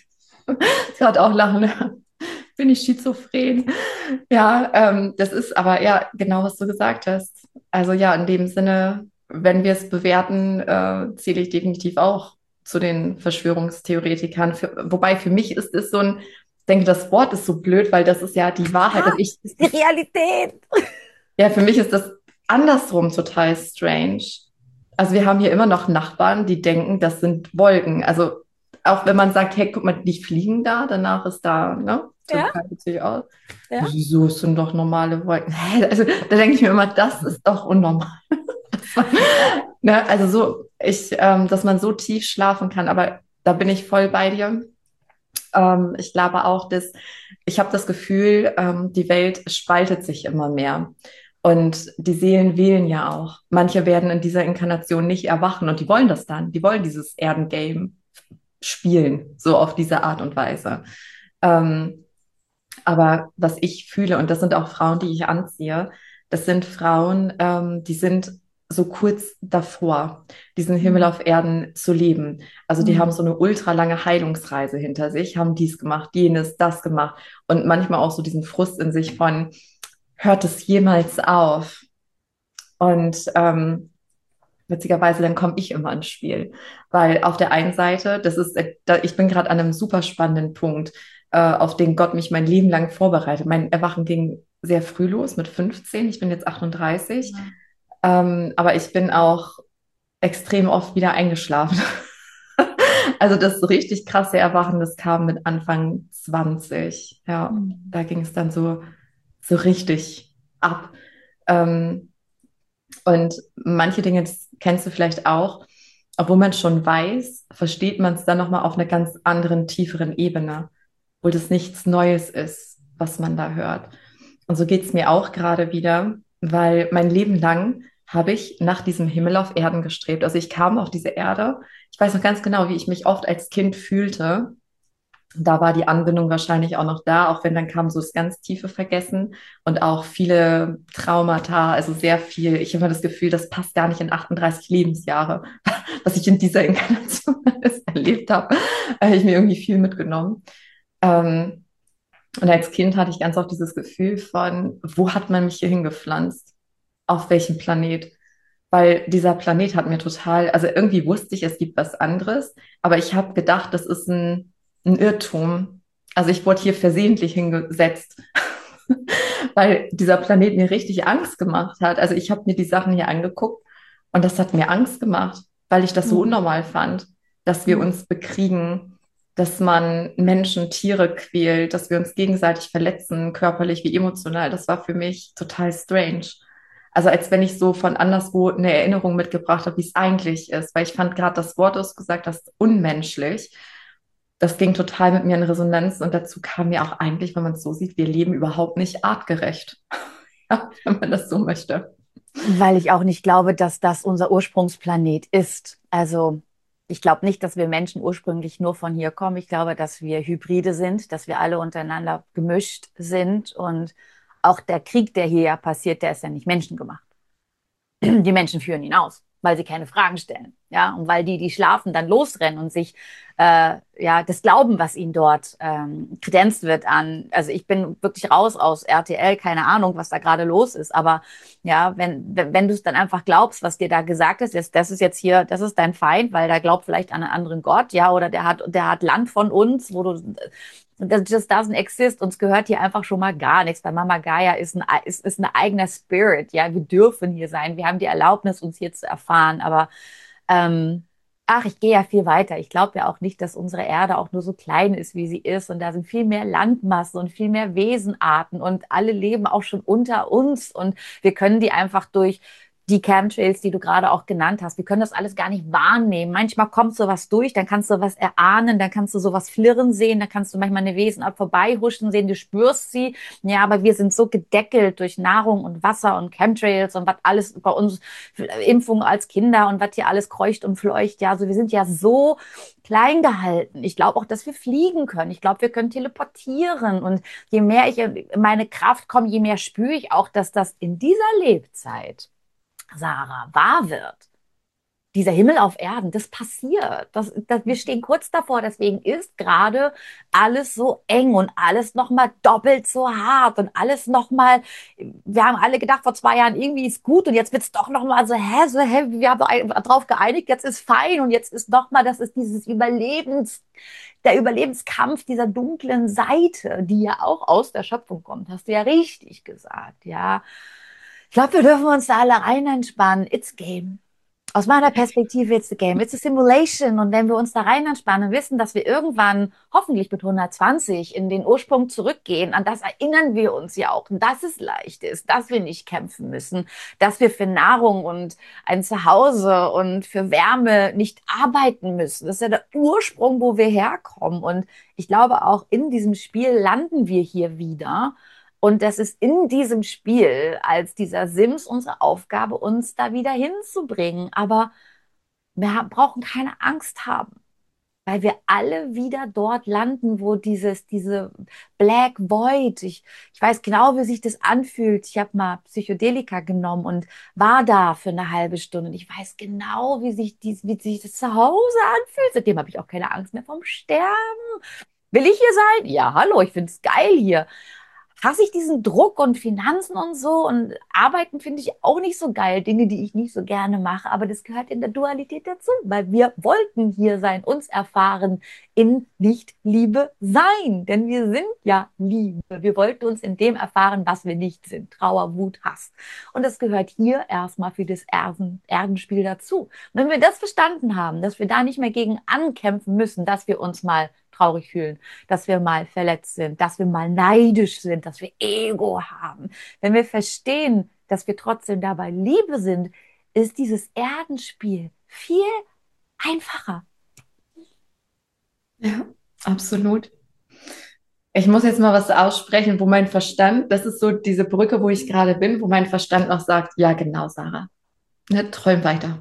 gerade auch lachen, bin ich schizophren. Ja, ähm, das ist aber ja genau, was du gesagt hast. Also ja, in dem Sinne, wenn wir es bewerten, äh, zähle ich definitiv auch zu den Verschwörungstheoretikern. Für, wobei für mich ist es so ein, ich denke, das Wort ist so blöd, weil das ist ja die Wahrheit. Ja, Also ich, das ist die Realität. ja, für mich ist das andersrum total strange. Also wir haben hier immer noch Nachbarn, die denken, das sind Wolken. Also auch wenn man sagt, hey, guck mal, die fliegen da, danach ist da, ne? Ja, Total witzig aus. ja. Wieso, es sind doch normale Wolken? Hä? Also da denke ich mir immer, das ist doch unnormal. Das war, ne? Also so, ich, ähm, dass man so tief schlafen kann, aber da bin ich voll bei dir. Ähm, ich glaube auch, dass ich habe das Gefühl, ähm, die Welt spaltet sich immer mehr. Und die Seelen wählen ja auch. Manche werden in dieser Inkarnation nicht erwachen und die wollen das dann. Die wollen dieses Erdengame spielen, so auf diese Art und Weise. Ähm, aber was ich fühle, und das sind auch Frauen, die ich anziehe, das sind Frauen, ähm, die sind so kurz davor, diesen Himmel Mhm. auf Erden zu leben. Also die haben Mhm. so eine ultralange Heilungsreise hinter sich, haben dies gemacht, jenes, das gemacht und manchmal auch so diesen Frust in sich von, hört es jemals auf? Und ähm, witzigerweise, dann komme ich immer ins Spiel. Weil auf der einen Seite, das ist, äh, da, ich bin gerade an einem super spannenden Punkt, äh, auf den Gott mich mein Leben lang vorbereitet. Mein Erwachen ging sehr früh los, mit fünfzehn. Ich bin jetzt achtunddreißig. Ja. Ähm, aber ich bin auch extrem oft wieder eingeschlafen. Also das so richtig krasse Erwachen, das kam mit Anfang zwanzig. Ja, Mhm. da ging es dann so, so richtig ab. Ähm, und manche Dinge, das kennst du vielleicht auch, obwohl man schon weiß, versteht man es dann nochmal auf einer ganz anderen, tieferen Ebene, wo das nichts Neues ist, was man da hört. Und so geht es mir auch gerade wieder, weil mein Leben lang habe ich nach diesem Himmel auf Erden gestrebt. Also ich kam auf diese Erde. Ich weiß noch ganz genau, wie ich mich oft als Kind fühlte. Da war die Anbindung wahrscheinlich auch noch da, auch wenn dann kam so das ganz tiefe Vergessen und auch viele Traumata, also sehr viel. Ich habe immer das Gefühl, das passt gar nicht in achtunddreißig Lebensjahre, was ich in dieser Inkarnation alles erlebt habe. Da habe ich mir irgendwie viel mitgenommen. Ähm, und als Kind hatte ich ganz oft dieses Gefühl von, wo hat man mich hier hingepflanzt? Auf welchem Planet? Weil dieser Planet hat mir total, also irgendwie wusste ich, es gibt was anderes, aber ich habe gedacht, das ist ein, ein Irrtum. Also ich wurde hier versehentlich hingesetzt, weil dieser Planet mir richtig Angst gemacht hat. Also ich habe mir die Sachen hier angeguckt und das hat mir Angst gemacht, weil ich das so Mhm. unnormal fand, dass wir Mhm. uns bekriegen, dass man Menschen, Tiere quält, dass wir uns gegenseitig verletzen, körperlich wie emotional. Das war für mich total strange. Also als wenn ich so von anderswo eine Erinnerung mitgebracht habe, wie es eigentlich ist, weil ich fand gerade das Wort, das du gesagt hast, unmenschlich. Das ging total mit mir in Resonanz und dazu kam mir auch eigentlich, wenn man es so sieht, wir leben überhaupt nicht artgerecht, ja, wenn man das so möchte. Weil ich auch nicht glaube, dass das unser Ursprungsplanet ist. Also ich glaube nicht, dass wir Menschen ursprünglich nur von hier kommen. Ich glaube, dass wir Hybride sind, dass wir alle untereinander gemischt sind. Und auch der Krieg, der hier ja passiert, der ist ja nicht menschengemacht. Die Menschen führen ihn aus, weil sie keine Fragen stellen. Ja, und weil die, die schlafen, dann losrennen und sich äh, ja das glauben, was ihnen dort ähm, kredenzt wird an. Also ich bin wirklich raus aus R T L, keine Ahnung, was da gerade los ist. Aber ja, wenn, wenn, wenn du es dann einfach glaubst, was dir da gesagt ist, jetzt, das ist jetzt hier, das ist dein Feind, weil der glaubt vielleicht an einen anderen Gott, ja, oder der hat, der hat Land von uns, wo du das just doesn't exist. Uns gehört hier einfach schon mal gar nichts. Weil Mama Gaia ist ein, ist, ist ein eigener Spirit. Ja, wir dürfen hier sein. Wir haben die Erlaubnis, uns hier zu erfahren. Aber ähm, ach, ich gehe ja viel weiter. Ich glaube ja auch nicht, dass unsere Erde auch nur so klein ist, wie sie ist. Und da sind viel mehr Landmassen und viel mehr Wesenarten. Und alle leben auch schon unter uns. Und wir können die einfach durch die Chemtrails, die du gerade auch genannt hast. Wir können das alles gar nicht wahrnehmen. Manchmal kommt sowas durch, dann kannst du was erahnen, dann kannst du sowas flirren sehen, dann kannst du manchmal eine Wesenart vorbeihuschen sehen, du spürst sie. Ja, aber wir sind so gedeckelt durch Nahrung und Wasser und Chemtrails und was alles bei uns, Impfungen als Kinder und was hier alles kreucht und fleucht. Ja, also wir sind ja so klein gehalten. Ich glaube auch, dass wir fliegen können. Ich glaube, wir können teleportieren. Und je mehr ich in meine Kraft komme, je mehr spüre ich auch, dass das in dieser Lebzeit, Sarah, wahr wird. Dieser Himmel auf Erden, das passiert. Das, das, wir stehen kurz davor. Deswegen ist gerade alles so eng und alles nochmal doppelt so hart und alles nochmal, wir haben alle gedacht vor zwei Jahren, irgendwie ist gut und jetzt wird es doch nochmal so, hä, so, hä, wir haben darauf geeinigt, jetzt ist fein und jetzt ist nochmal, das ist dieses Überlebens, der Überlebenskampf dieser dunklen Seite, die ja auch aus der Schöpfung kommt, hast du ja richtig gesagt, ja. Ich glaube, wir dürfen uns da alle rein entspannen. It's game. Aus meiner Perspektive it's a game. It's a simulation. Und wenn wir uns da rein entspannen und wissen, dass wir irgendwann, hoffentlich mit hundertzwanzig, in den Ursprung zurückgehen, an das erinnern wir uns ja auch, dass es leicht ist, dass wir nicht kämpfen müssen, dass wir für Nahrung und ein Zuhause und für Wärme nicht arbeiten müssen. Das ist ja der Ursprung, wo wir herkommen. Und ich glaube, auch in diesem Spiel landen wir hier wieder. Und das ist in diesem Spiel als dieser Sims unsere Aufgabe, uns da wieder hinzubringen. Aber wir haben, brauchen keine Angst haben, weil wir alle wieder dort landen, wo dieses, diese Black Void, ich, ich weiß genau, wie sich das anfühlt. Ich habe mal Psychedelika genommen und war da für eine halbe Stunde. Und ich weiß genau, wie sich, dies, wie sich das zu Hause anfühlt. Seitdem habe ich auch keine Angst mehr vom Sterben. Will ich hier sein? Ja, hallo, ich finde es geil hier. Hasse ich diesen Druck und Finanzen und so und Arbeiten finde ich auch nicht so geil, Dinge, die ich nicht so gerne mache, aber das gehört in der Dualität dazu, weil wir wollten hier sein, uns erfahren in Nicht-Liebe sein, denn wir sind ja Liebe. Wir wollten uns in dem erfahren, was wir nicht sind, Trauer, Wut, Hass. Und das gehört hier erstmal für das Erden, Erdenspiel dazu. Und wenn wir das verstanden haben, dass wir da nicht mehr gegen ankämpfen müssen, dass wir uns mal traurig fühlen, dass wir mal verletzt sind, dass wir mal neidisch sind, dass wir Ego haben. Wenn wir verstehen, dass wir trotzdem dabei Liebe sind, ist dieses Erdenspiel viel einfacher. Ja, absolut. Ich muss jetzt mal was aussprechen, wo mein Verstand, das ist so diese Brücke, wo ich gerade bin, wo mein Verstand noch sagt, ja genau, Sarah, ne, träum weiter.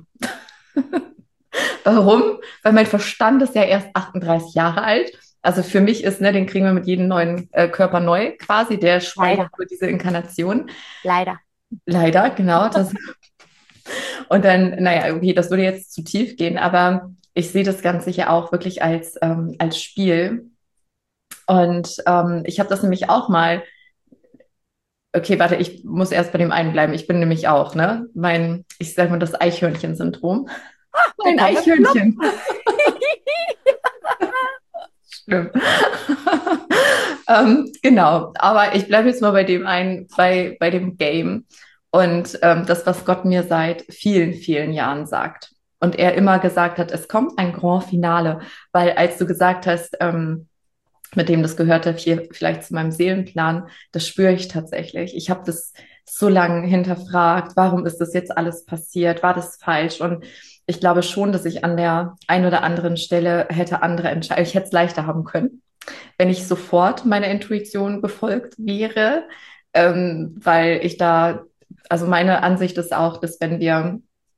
Warum? Weil mein Verstand ist ja erst achtunddreißig Jahre alt. Also für mich ist, ne, den kriegen wir mit jedem neuen äh, Körper neu quasi, der speichert Leider, nur diese Inkarnation. leider. Leider, genau. Das. Und dann, naja, okay, das würde jetzt zu tief gehen, aber ich sehe das Ganze ja auch wirklich als, ähm, als Spiel. Und ähm, ich habe das nämlich auch mal, okay, warte, ich muss erst bei dem einen bleiben. Ich bin nämlich auch, ne? Mein, ich sage mal, das Eichhörnchen-Syndrom. Mein Willkommen im Club. Eichhörnchen. Schlimm. ähm, genau, aber ich bleibe jetzt mal bei dem einen, bei, bei dem Game und ähm, das, was Gott mir seit vielen, vielen Jahren sagt. Und er immer gesagt hat, es kommt ein Grand Finale, weil als du gesagt hast, ähm, mit dem das gehörte, hier vielleicht zu meinem Seelenplan, das spüre ich tatsächlich. Ich habe das so lange hinterfragt, warum ist das jetzt alles passiert, war das falsch? Und ich glaube schon, dass ich an der einen oder anderen Stelle hätte andere Entscheidungen, ich hätte es leichter haben können, wenn ich sofort meiner Intuition befolgt wäre, ähm, weil ich da, also meine Ansicht ist auch, dass wenn wir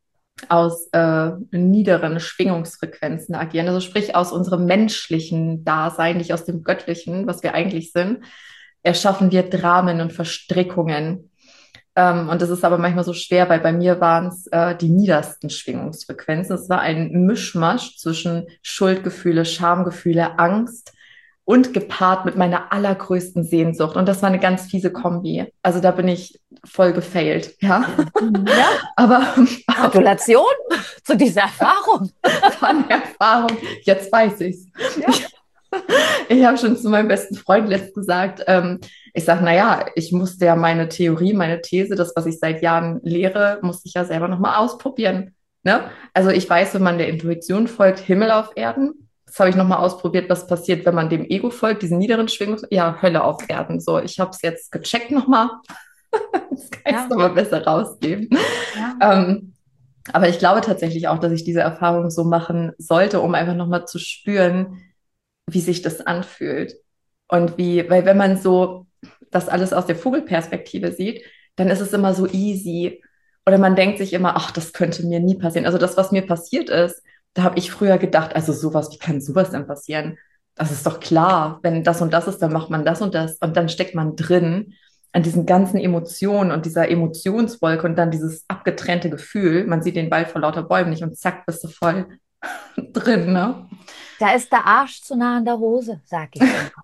aus äh, niederen Schwingungsfrequenzen agieren, also sprich aus unserem menschlichen Dasein, nicht aus dem göttlichen, was wir eigentlich sind, erschaffen wir Dramen und Verstrickungen. Ähm, und das ist aber manchmal so schwer, weil bei mir waren es äh, die niedersten Schwingungsfrequenzen. Es war ein Mischmasch zwischen Schuldgefühle, Schamgefühle, Angst und gepaart mit meiner allergrößten Sehnsucht. Und das war eine ganz fiese Kombi. Also da bin ich voll gefailt, ja. Ja, Aber Gratulation zu dieser Erfahrung. von Erfahrung, jetzt weiß ich's. Ja. Ich, ich habe schon zu meinem besten Freund letzt gesagt, ähm, ich sage, naja, ich musste ja meine Theorie, meine These, das, was ich seit Jahren lehre, musste ich ja selber nochmal ausprobieren. Ne? Also ich weiß, wenn man der Intuition folgt, Himmel auf Erden. Das habe ich nochmal ausprobiert, was passiert, wenn man dem Ego folgt, diesen niederen Schwingungen, ja, Hölle auf Erden. So, ich habe es jetzt gecheckt nochmal. Das kann ich Ja. nochmal besser rausgeben. Ja. Ähm, aber ich glaube tatsächlich auch, dass ich diese Erfahrung so machen sollte, um einfach nochmal zu spüren, wie sich das anfühlt. Und wie, weil wenn man so das alles aus der Vogelperspektive sieht, dann ist es immer so easy. Oder man denkt sich immer, ach, das könnte mir nie passieren. Also das, was mir passiert ist, da habe ich früher gedacht, also sowas, wie kann sowas denn passieren? Das ist doch klar, wenn das und das ist, dann macht man das und das. Und dann steckt man drin an diesen ganzen Emotionen und dieser Emotionswolke und dann dieses abgetrennte Gefühl. Man sieht den Wald vor lauter Bäumen nicht und zack, bist du voll drin, ne? Da ist der Arsch zu nah an der Hose, sag ich immer.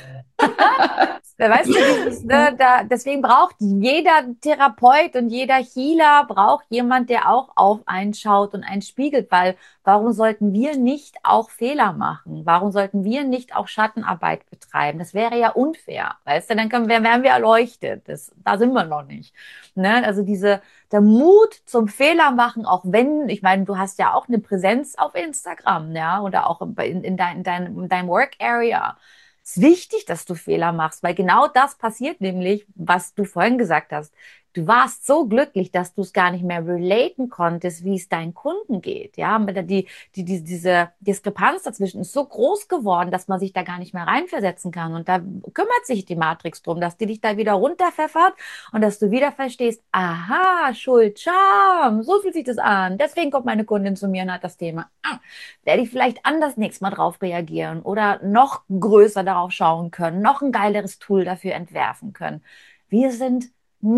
Weißt du, dieses, ne, da, deswegen braucht jeder Therapeut und jeder Healer braucht jemand, der auch auf einen schaut und einen spiegelt, weil warum sollten wir nicht auch Fehler machen? Warum sollten wir nicht auch Schattenarbeit betreiben? Das wäre ja unfair, weißt du? Dann können, wir- wären wir erleuchtet. Das, da sind wir noch nicht. Ne? Also diese, der Mut zum Fehler machen, auch wenn, ich meine, du hast ja auch eine Präsenz auf Instagram, ja, oder auch in, in, dein, in, dein, in deinem Work Area. Es ist wichtig, dass du Fehler machst, weil genau das passiert nämlich, was du vorhin gesagt hast. Du warst so glücklich, dass du es gar nicht mehr relaten konntest, wie es deinen Kunden geht. Ja, die, die, die, diese Diskrepanz dazwischen ist so groß geworden, dass man sich da gar nicht mehr reinversetzen kann. Und da kümmert sich die Matrix drum, dass die dich da wieder runterpfeffert und dass du wieder verstehst, aha, Schuld, Scham, so fühlt sich das an. Deswegen kommt meine Kundin zu mir und hat das Thema. Ah, werde ich vielleicht anders nächstes Mal drauf reagieren oder noch größer darauf schauen können, noch ein geileres Tool dafür entwerfen können. Wir sind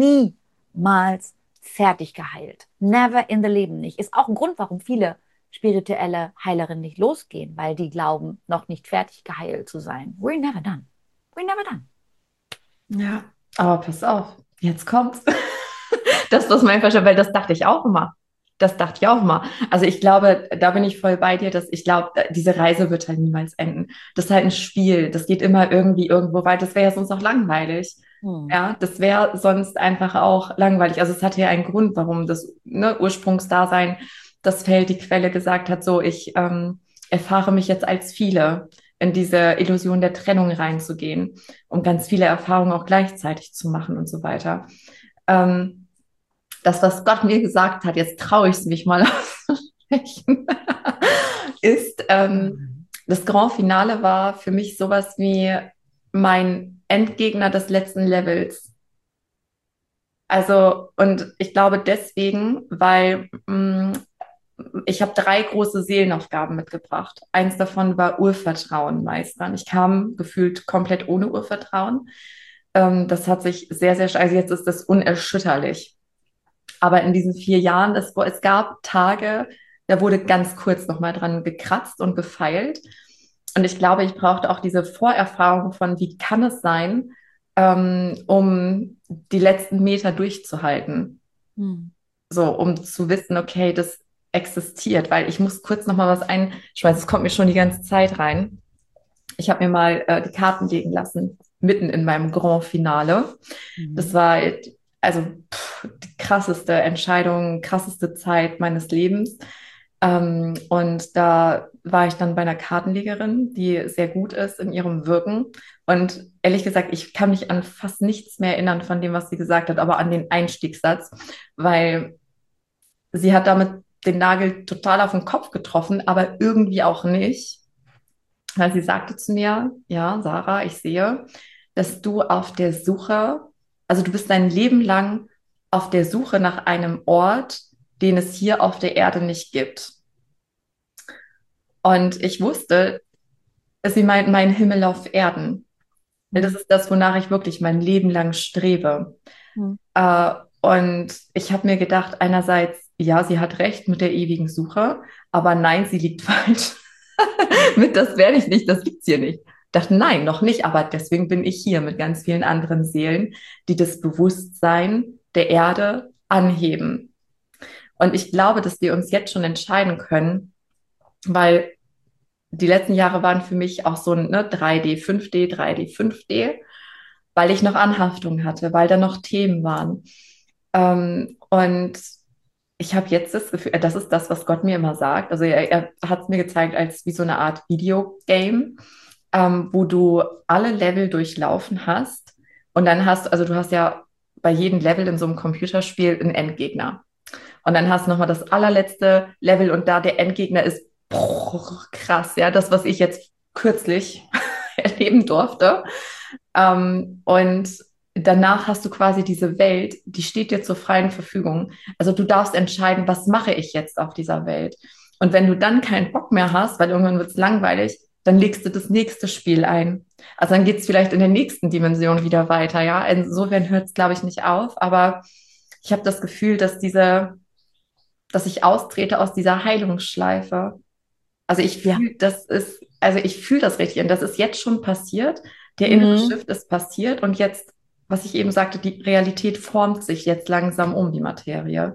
niemals fertig geheilt. Never in the Leben nicht. Ist auch ein Grund, warum viele spirituelle Heilerinnen nicht losgehen, weil die glauben, noch nicht fertig geheilt zu sein. We're never done. We're never done. Ja, aber pass auf, jetzt kommt's. Das, was mein Verstand, weil das dachte ich auch immer. Das dachte ich auch immer. Also ich glaube, da bin ich voll bei dir, dass ich glaube, diese Reise wird halt niemals enden. Das ist halt ein Spiel. Das geht immer irgendwie irgendwo weiter. Das wäre ja sonst auch langweilig. Hm. Ja, das wäre sonst einfach auch langweilig. Also es hatte ja einen Grund, warum das ne, Ursprungsdasein, das Feld, die Quelle gesagt hat, so ich ähm, erfahre mich jetzt als viele in diese Illusion der Trennung reinzugehen, um ganz viele Erfahrungen auch gleichzeitig zu machen und so weiter. Ähm, das, was Gott mir gesagt hat, jetzt traue ich es mich mal auszusprechen, ist, ähm, das Grand Finale war für mich sowas wie mein Endgegner des letzten Levels. Also, und ich glaube deswegen, weil mh, ich habe drei große Seelenaufgaben mitgebracht. Eins davon war Urvertrauen meistern. Ich kam gefühlt komplett ohne Urvertrauen. Ähm, das hat sich sehr, sehr, also jetzt ist das unerschütterlich. Aber in diesen vier Jahren, es, es gab Tage, da wurde ganz kurz nochmal dran gekratzt und gefeilt. Und ich glaube, ich brauchte auch diese Vorerfahrung von, wie kann es sein, ähm, um die letzten Meter durchzuhalten. Hm. So, um zu wissen, okay, das existiert, weil ich muss kurz nochmal was einschmeißen. Es kommt mir schon die ganze Zeit rein. Ich habe mir mal äh, die Karten legen lassen mitten in meinem Grand Finale. Das Mhm. war also pff, die krasseste Entscheidung, krasseste Zeit meines Lebens. Ähm, und da war ich dann bei einer Kartenlegerin, die sehr gut ist in ihrem Wirken. Und ehrlich gesagt, ich kann mich an fast nichts mehr erinnern von dem, was sie gesagt hat, aber an den Einstiegssatz, weil sie hat damit den Nagel total auf den Kopf getroffen, aber irgendwie auch nicht. Weil sie sagte zu mir, ja, Sarah, ich sehe, dass du auf der Suche, also du bist dein Leben lang auf der Suche nach einem Ort, den es hier auf der Erde nicht gibt. Und ich wusste, sie meint meinen Himmel auf Erden. Das Mhm. ist das, wonach ich wirklich mein Leben lang strebe. Mhm. Äh, und ich habe mir gedacht, einerseits, ja, sie hat recht mit der ewigen Suche, aber nein, sie liegt falsch. Mit das werde ich nicht, das gibt's hier nicht. Ich dachte, nein, noch nicht, aber deswegen bin ich hier mit ganz vielen anderen Seelen, die das Bewusstsein der Erde anheben. Und ich glaube, dass wir uns jetzt schon entscheiden können, weil die letzten Jahre waren für mich auch so ein ne, drei D, fünf D, drei D, fünf D, weil ich noch Anhaftung hatte, weil da noch Themen waren. Ähm, und ich habe jetzt das Gefühl, das ist das, was Gott mir immer sagt. Also er, er hat es mir gezeigt als wie so eine Art Videogame, ähm, wo du alle Level durchlaufen hast. Und dann hast, also du hast ja bei jedem Level in so einem Computerspiel einen Endgegner. Und dann hast du nochmal das allerletzte Level und da der Endgegner ist boah, krass, ja, das, was ich jetzt kürzlich erleben durfte. Ähm, und danach hast du quasi diese Welt, die steht dir zur freien Verfügung. Also du darfst entscheiden, was mache ich jetzt auf dieser Welt. Und wenn du dann keinen Bock mehr hast, weil irgendwann wird es langweilig, dann legst du das nächste Spiel ein. Also dann geht es vielleicht in der nächsten Dimension wieder weiter, ja. Insofern hört es, glaube ich, nicht auf. Aber ich habe das Gefühl, dass diese, dass ich austrete aus dieser Heilungsschleife. Also ich Ja. fühle, das ist, also ich fühle das richtig und das ist jetzt schon passiert. Der innere Mhm. Shift ist passiert und jetzt, was ich eben sagte, die Realität formt sich jetzt langsam um die Materie.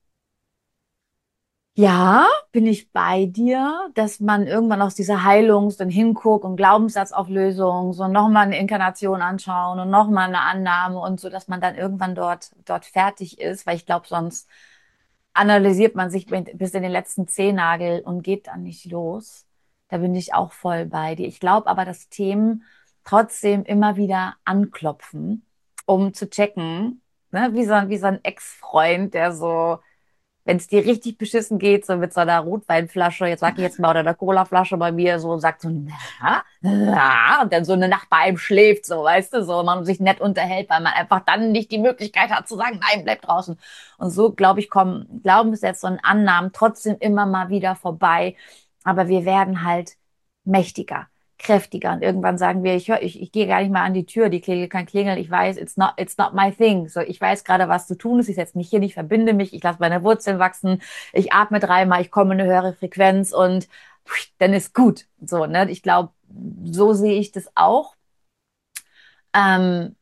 Ja, bin ich bei dir, dass man irgendwann aus dieser Heilungs- und Hinguck- und Glaubenssatzauflösung so nochmal eine Inkarnation anschauen und nochmal eine Annahme und so, dass man dann irgendwann dort, dort fertig ist, weil ich glaube, sonst analysiert man sich bis in den letzten Zehennagel und geht dann nicht los. Da bin ich auch voll bei dir. Ich glaube aber, dass Themen trotzdem immer wieder anklopfen, um zu checken, ne? Wie so, wie so ein Ex-Freund, der so, wenn es dir richtig beschissen geht, so mit so einer Rotweinflasche, jetzt sag ich jetzt mal, oder einer Colaflasche bei mir, so sagt so, na, na, und dann so eine Nacht bei einem schläft, so, weißt du, so, man sich nett unterhält, weil man einfach dann nicht die Möglichkeit hat zu sagen, nein, bleib draußen. Und so, glaube ich, kommen Glaubenssätze und Annahmen trotzdem immer mal wieder vorbei, aber wir werden halt mächtiger, kräftiger. Und irgendwann sagen wir, ich höre, ich, ich gehe gar nicht mal an die Tür, die Klingel kann klingeln, ich weiß, it's not, it's not my thing. So, ich weiß gerade, was zu tun ist, ich setze mich hin, ich verbinde mich, ich lasse meine Wurzeln wachsen, ich atme dreimal, ich komme in eine höhere Frequenz und dann ist gut. So, ne? Ich glaube, so sehe ich das auch. Ähm,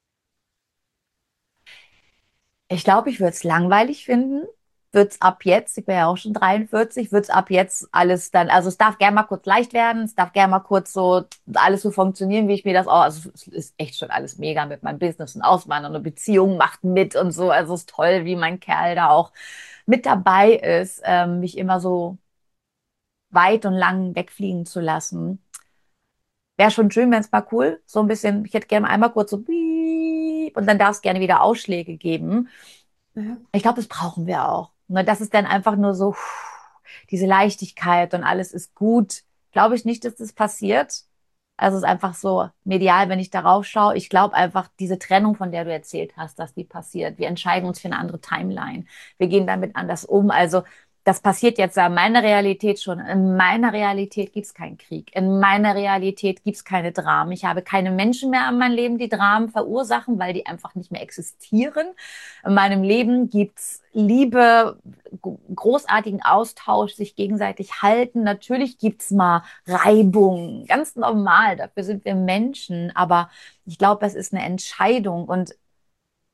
Ich glaube, ich würde es langweilig finden. Würde es ab jetzt, ich bin ja auch schon dreiundvierzig, würde es ab jetzt alles dann, also es darf gerne mal kurz leicht werden, es darf gerne mal kurz so alles so funktionieren, wie ich mir das auch, also es ist echt schon alles mega mit meinem Business und Auswandern und Beziehung macht mit und so, also es ist toll, wie mein Kerl da auch mit dabei ist, ähm, mich immer so weit und lang wegfliegen zu lassen. Wäre schon schön, wenn es mal cool, so ein bisschen, ich hätte gerne einmal kurz so piep, und dann darf es gerne wieder Ausschläge geben. Ja. Ich glaube, das brauchen wir auch. Ne, das ist dann einfach nur so diese Leichtigkeit und alles ist gut. Glaube ich nicht, dass das passiert. Also es ist einfach so medial, wenn ich darauf schaue. Ich glaube einfach, diese Trennung, von der du erzählt hast, dass die passiert. Wir entscheiden uns für eine andere Timeline. Wir gehen damit anders um. Also das passiert jetzt in meiner Realität schon. In meiner Realität gibt es keinen Krieg. In meiner Realität gibt es keine Dramen. Ich habe keine Menschen mehr in meinem Leben, die Dramen verursachen, weil die einfach nicht mehr existieren. In meinem Leben gibt's Liebe, großartigen Austausch, sich gegenseitig halten. Natürlich gibt's mal Reibung, ganz normal. Dafür sind wir Menschen. Aber ich glaube, es ist eine Entscheidung. Und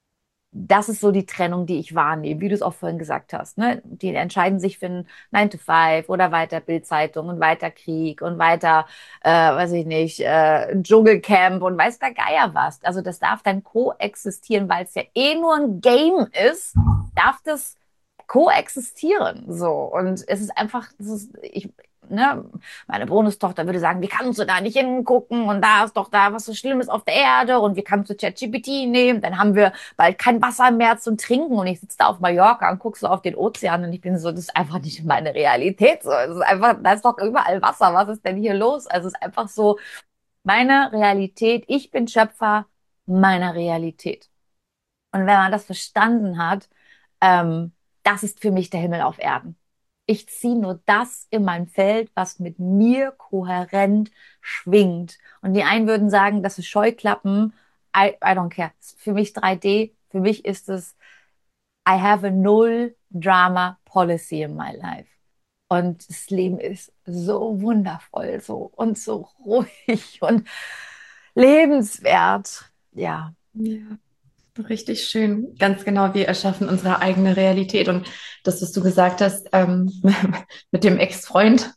das ist so die Trennung, die ich wahrnehme, wie du es auch vorhin gesagt hast. Ne? Die entscheiden sich für ein Nine to Five oder weiter Bildzeitung und weiter Krieg und weiter, äh, weiß ich nicht, äh, Dschungelcamp und weiß der Geier was. Also das darf dann koexistieren, weil es ja eh nur ein Game ist, darf das koexistieren. So. Und es ist einfach, es ist, ich, ne, meine Bonustochter würde sagen, wie kannst du da nicht hingucken und da ist doch da was so Schlimmes auf der Erde und wie kannst du ChatGPT nehmen? Dann haben wir bald kein Wasser mehr zum Trinken und ich sitze da auf Mallorca und gucke so auf den Ozean und ich bin so, das ist einfach nicht meine Realität. So, es ist einfach, da ist doch überall Wasser. Was ist denn hier los? Also es ist einfach so meine Realität. Ich bin Schöpfer meiner Realität. Und wenn man das verstanden hat, ähm, das ist für mich der Himmel auf Erden. Ich ziehe nur das in mein Feld, was mit mir kohärent schwingt. Und die einen würden sagen, das ist Scheuklappen. I, I don't care. Für mich drei D. Für mich ist es, I have a null drama policy in my life. Und das Leben ist so wundervoll, so und so ruhig und lebenswert. Ja. Ja. Richtig schön. Ganz genau, wir erschaffen unsere eigene Realität. Und das, was du gesagt hast, ähm, mit dem Ex-Freund,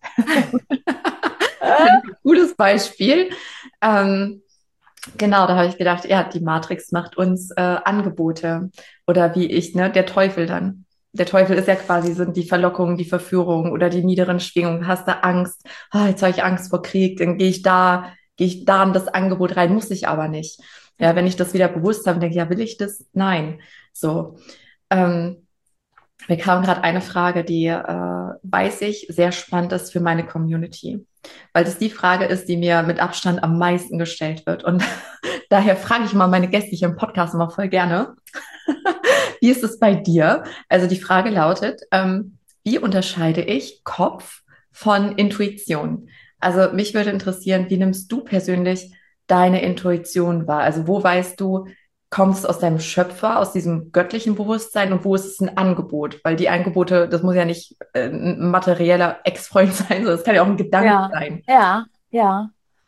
ein cooles Beispiel. Ähm, genau, da habe ich gedacht, ja, die Matrix macht uns äh, Angebote. Oder wie ich, ne, der Teufel dann. Der Teufel ist ja quasi, sind die Verlockungen, die Verführungen oder die niederen Schwingungen. Hast du Angst? Ah, jetzt habe ich Angst vor Krieg, dann gehe ich da, gehe ich da in das Angebot rein, muss ich aber nicht. Ja, wenn ich das wieder bewusst habe, denke ich, ja, will ich das? Nein. So. Ähm, Mir kam gerade eine Frage, die, äh, weiß ich, sehr spannend ist für meine Community, weil das die Frage ist, die mir mit Abstand am meisten gestellt wird. Und daher frage ich mal meine Gäste hier im Podcast immer voll gerne, wie ist es bei dir? Also die Frage lautet, ähm, wie unterscheide ich Kopf von Intuition? Also mich würde interessieren, wie nimmst du persönlich deine Intuition wahr? Also wo weißt du, kommt es aus deinem Schöpfer, aus diesem göttlichen Bewusstsein und wo ist es ein Angebot? Weil die Angebote, das muss ja nicht äh, ein materieller Ex-Freund sein, sondern es kann ja auch ein Gedanke Ja, sein. ja, ja.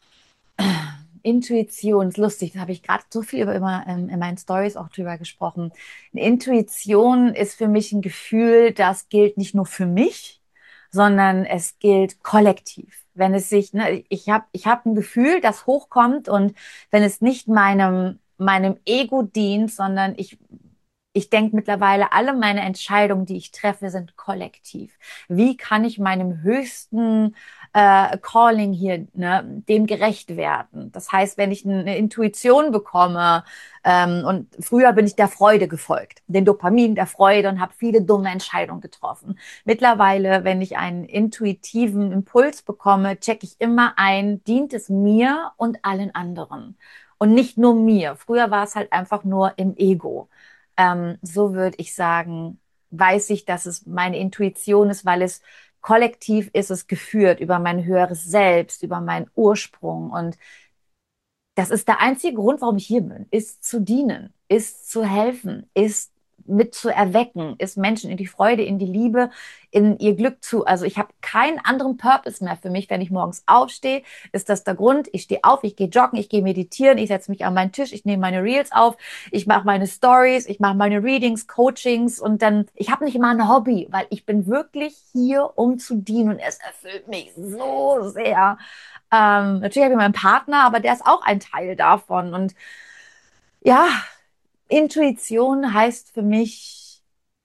Intuition ist lustig, da habe ich gerade so viel über immer ähm, in meinen Stories auch drüber gesprochen. Intuition ist für mich ein Gefühl, das gilt nicht nur für mich, sondern es gilt kollektiv. Wenn es sich, ne, ich habe ich hab ein Gefühl, das hochkommt und wenn es nicht meinem meinem Ego dient, sondern ich ich denke mittlerweile, alle meine Entscheidungen, die ich treffe, sind kollektiv. Wie kann ich meinem höchsten äh, Calling hier, ne, dem gerecht werden? Das heißt, wenn ich eine Intuition bekomme, ähm, und früher bin ich der Freude gefolgt, den Dopamin der Freude und habe viele dumme Entscheidungen getroffen. Mittlerweile, wenn ich einen intuitiven Impuls bekomme, checke ich immer ein, dient es mir und allen anderen? Und nicht nur mir. Früher war es halt einfach nur im Ego. Ähm, so würde ich sagen, weiß ich, dass es meine Intuition ist, weil es kollektiv ist, es geführt über mein höheres Selbst, über meinen Ursprung. Und das ist der einzige Grund, warum ich hier bin, ist zu dienen, ist zu helfen, ist mit zu erwecken, ist Menschen in die Freude, in die Liebe, in ihr Glück zu. Also ich habe keinen anderen Purpose mehr für mich, wenn ich morgens aufstehe. Ist das der Grund? Ich stehe auf, ich gehe joggen, ich gehe meditieren, ich setze mich an meinen Tisch, ich nehme meine Reels auf, ich mache meine Stories, ich mache meine Readings, Coachings und dann, ich habe nicht immer ein Hobby, weil ich bin wirklich hier, um zu dienen und es erfüllt mich so sehr. Ähm, natürlich habe ich meinen Partner, aber der ist auch ein Teil davon. Und ja, Intuition heißt für mich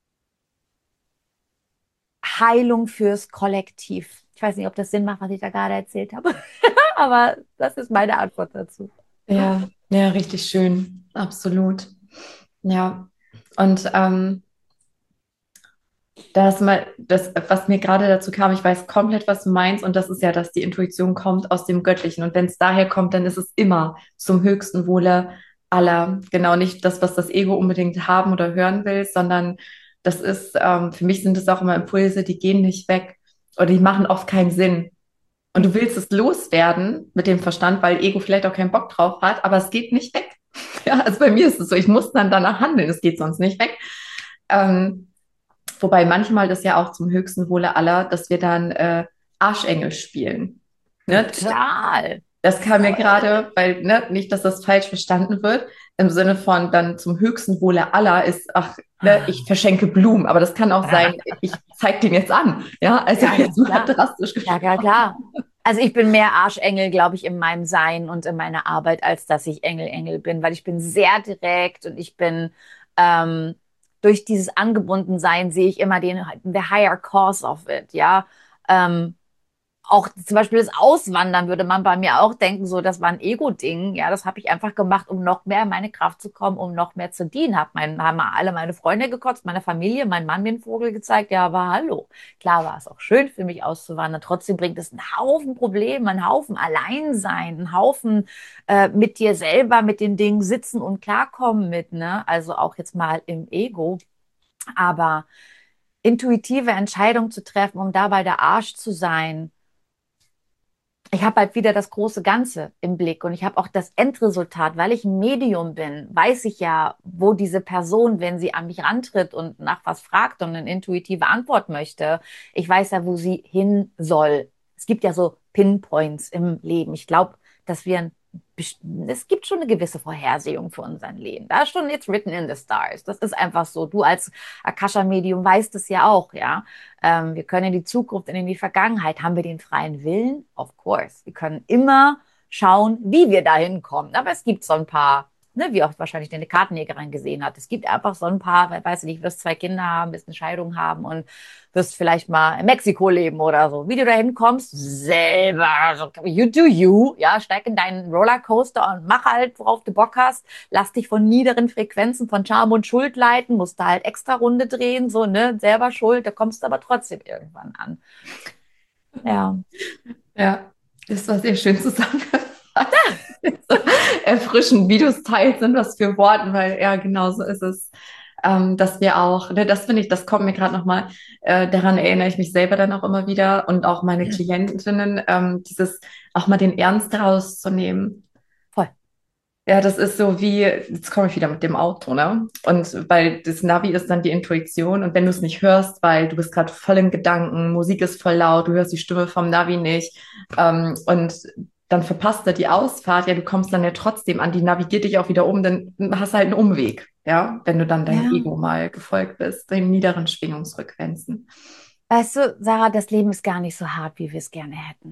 Heilung fürs Kollektiv. Ich weiß nicht, ob das Sinn macht, was ich da gerade erzählt habe, aber das ist meine Antwort dazu. Ja, ja, richtig schön. Absolut. Ja. Und ähm, das mal, das, was mir gerade dazu kam, ich weiß komplett, was du meinst, und das ist ja, dass die Intuition kommt aus dem Göttlichen. Und wenn es daher kommt, dann ist es immer zum höchsten Wohle aller. Genau, nicht das, was das Ego unbedingt haben oder hören will, sondern das ist, ähm, für mich sind es auch immer Impulse, die gehen nicht weg oder die machen oft keinen Sinn. Und du willst es loswerden mit dem Verstand, weil Ego vielleicht auch keinen Bock drauf hat, aber es geht nicht weg. Ja, also bei mir ist es so, ich muss dann danach handeln, es geht sonst nicht weg. Ähm, Wobei manchmal das ja auch zum höchsten Wohle aller, dass wir dann äh, Arschengel spielen. Ne? Total. Das kam mir Voll. gerade, weil, ne, nicht, dass das falsch verstanden wird, im Sinne von dann zum höchsten Wohle aller ist, ach, ne, ich verschenke Blumen, aber das kann auch sein, ich zeig den jetzt an. Ja, also Ja, jetzt ganz mal klar. drastisch Ja, ja, gesprochen. klar. Also ich bin mehr Arschengel, glaube ich, in meinem Sein und in meiner Arbeit, als dass ich Engel, Engel bin, weil ich bin sehr direkt und ich bin ähm, durch dieses Angebundensein sehe ich immer den the higher cause of it, ja. Ähm, auch zum Beispiel das Auswandern würde man bei mir auch denken, so, das war ein Ego-Ding. Ja, das habe ich einfach gemacht, um noch mehr in meine Kraft zu kommen, um noch mehr zu dienen. Hab mein, haben alle meine Freunde gekotzt, meine Familie, mein Mann mir einen Vogel gezeigt. Ja, aber hallo. Klar war es auch schön für mich auszuwandern. Trotzdem bringt es einen Haufen Probleme, einen Haufen Alleinsein, einen Haufen äh, mit dir selber, mit den Dingen sitzen und klarkommen mit, ne? Also auch jetzt mal im Ego. Aber intuitive Entscheidungen zu treffen, um dabei der Arsch zu sein, ich habe halt wieder das große Ganze im Blick und ich habe auch das Endresultat, weil ich ein Medium bin, weiß ich ja, wo diese Person, wenn sie an mich rantritt und nach was fragt und eine intuitive Antwort möchte, ich weiß ja, wo sie hin soll. Es gibt ja so Pinpoints im Leben. Ich glaube, dass wir ein es gibt schon eine gewisse Vorhersehung für unser Leben. Da ist schon, it's written in the stars. Das ist einfach so. Du als Akasha-Medium weißt es ja auch, ja. Ähm, wir können in die Zukunft und in die Vergangenheit. Haben wir den freien Willen? Of course. Wir können immer schauen, wie wir dahin kommen. Aber es gibt so ein paar, ne, wie auch wahrscheinlich eine Kartenjägerin gesehen hat. Es gibt einfach so ein paar, weiß ich nicht, wirst zwei Kinder haben, wirst eine Scheidung haben und wirst vielleicht mal in Mexiko leben oder so. Wie du dahin kommst, selber. You do you. Ja, steig in deinen Rollercoaster und mach halt, worauf du Bock hast. Lass dich von niederen Frequenzen von Scham und Schuld leiten, musst da halt extra Runde drehen, so, ne, selber schuld, da kommst du aber trotzdem irgendwann an. Ja. Ja, das war sehr schön zusammengefasst. So erfrischend, wie du es teilst, sind was für Worten, weil ja, genau so ist es, ähm, dass wir auch, ne, das finde ich, das kommt mir gerade nochmal, äh, daran erinnere ich mich selber dann auch immer wieder und auch meine Klientinnen, ähm, dieses auch mal den Ernst rauszunehmen. Voll. Ja, das ist so wie, jetzt komme ich wieder mit dem Auto, ne? Und weil das Navi ist dann die Intuition und wenn du es nicht hörst, weil du bist gerade voll im Gedanken, Musik ist voll laut, du hörst die Stimme vom Navi nicht, ähm, und dann verpasst er die Ausfahrt, ja, du kommst dann ja trotzdem an, die navigiert dich auch wieder um, dann hast du halt einen Umweg, ja, wenn du dann deinem Ja. Ego mal gefolgt bist, den niederen Schwingungsfrequenzen. Weißt du, Sarah, das Leben ist gar nicht so hart, wie wir es gerne hätten.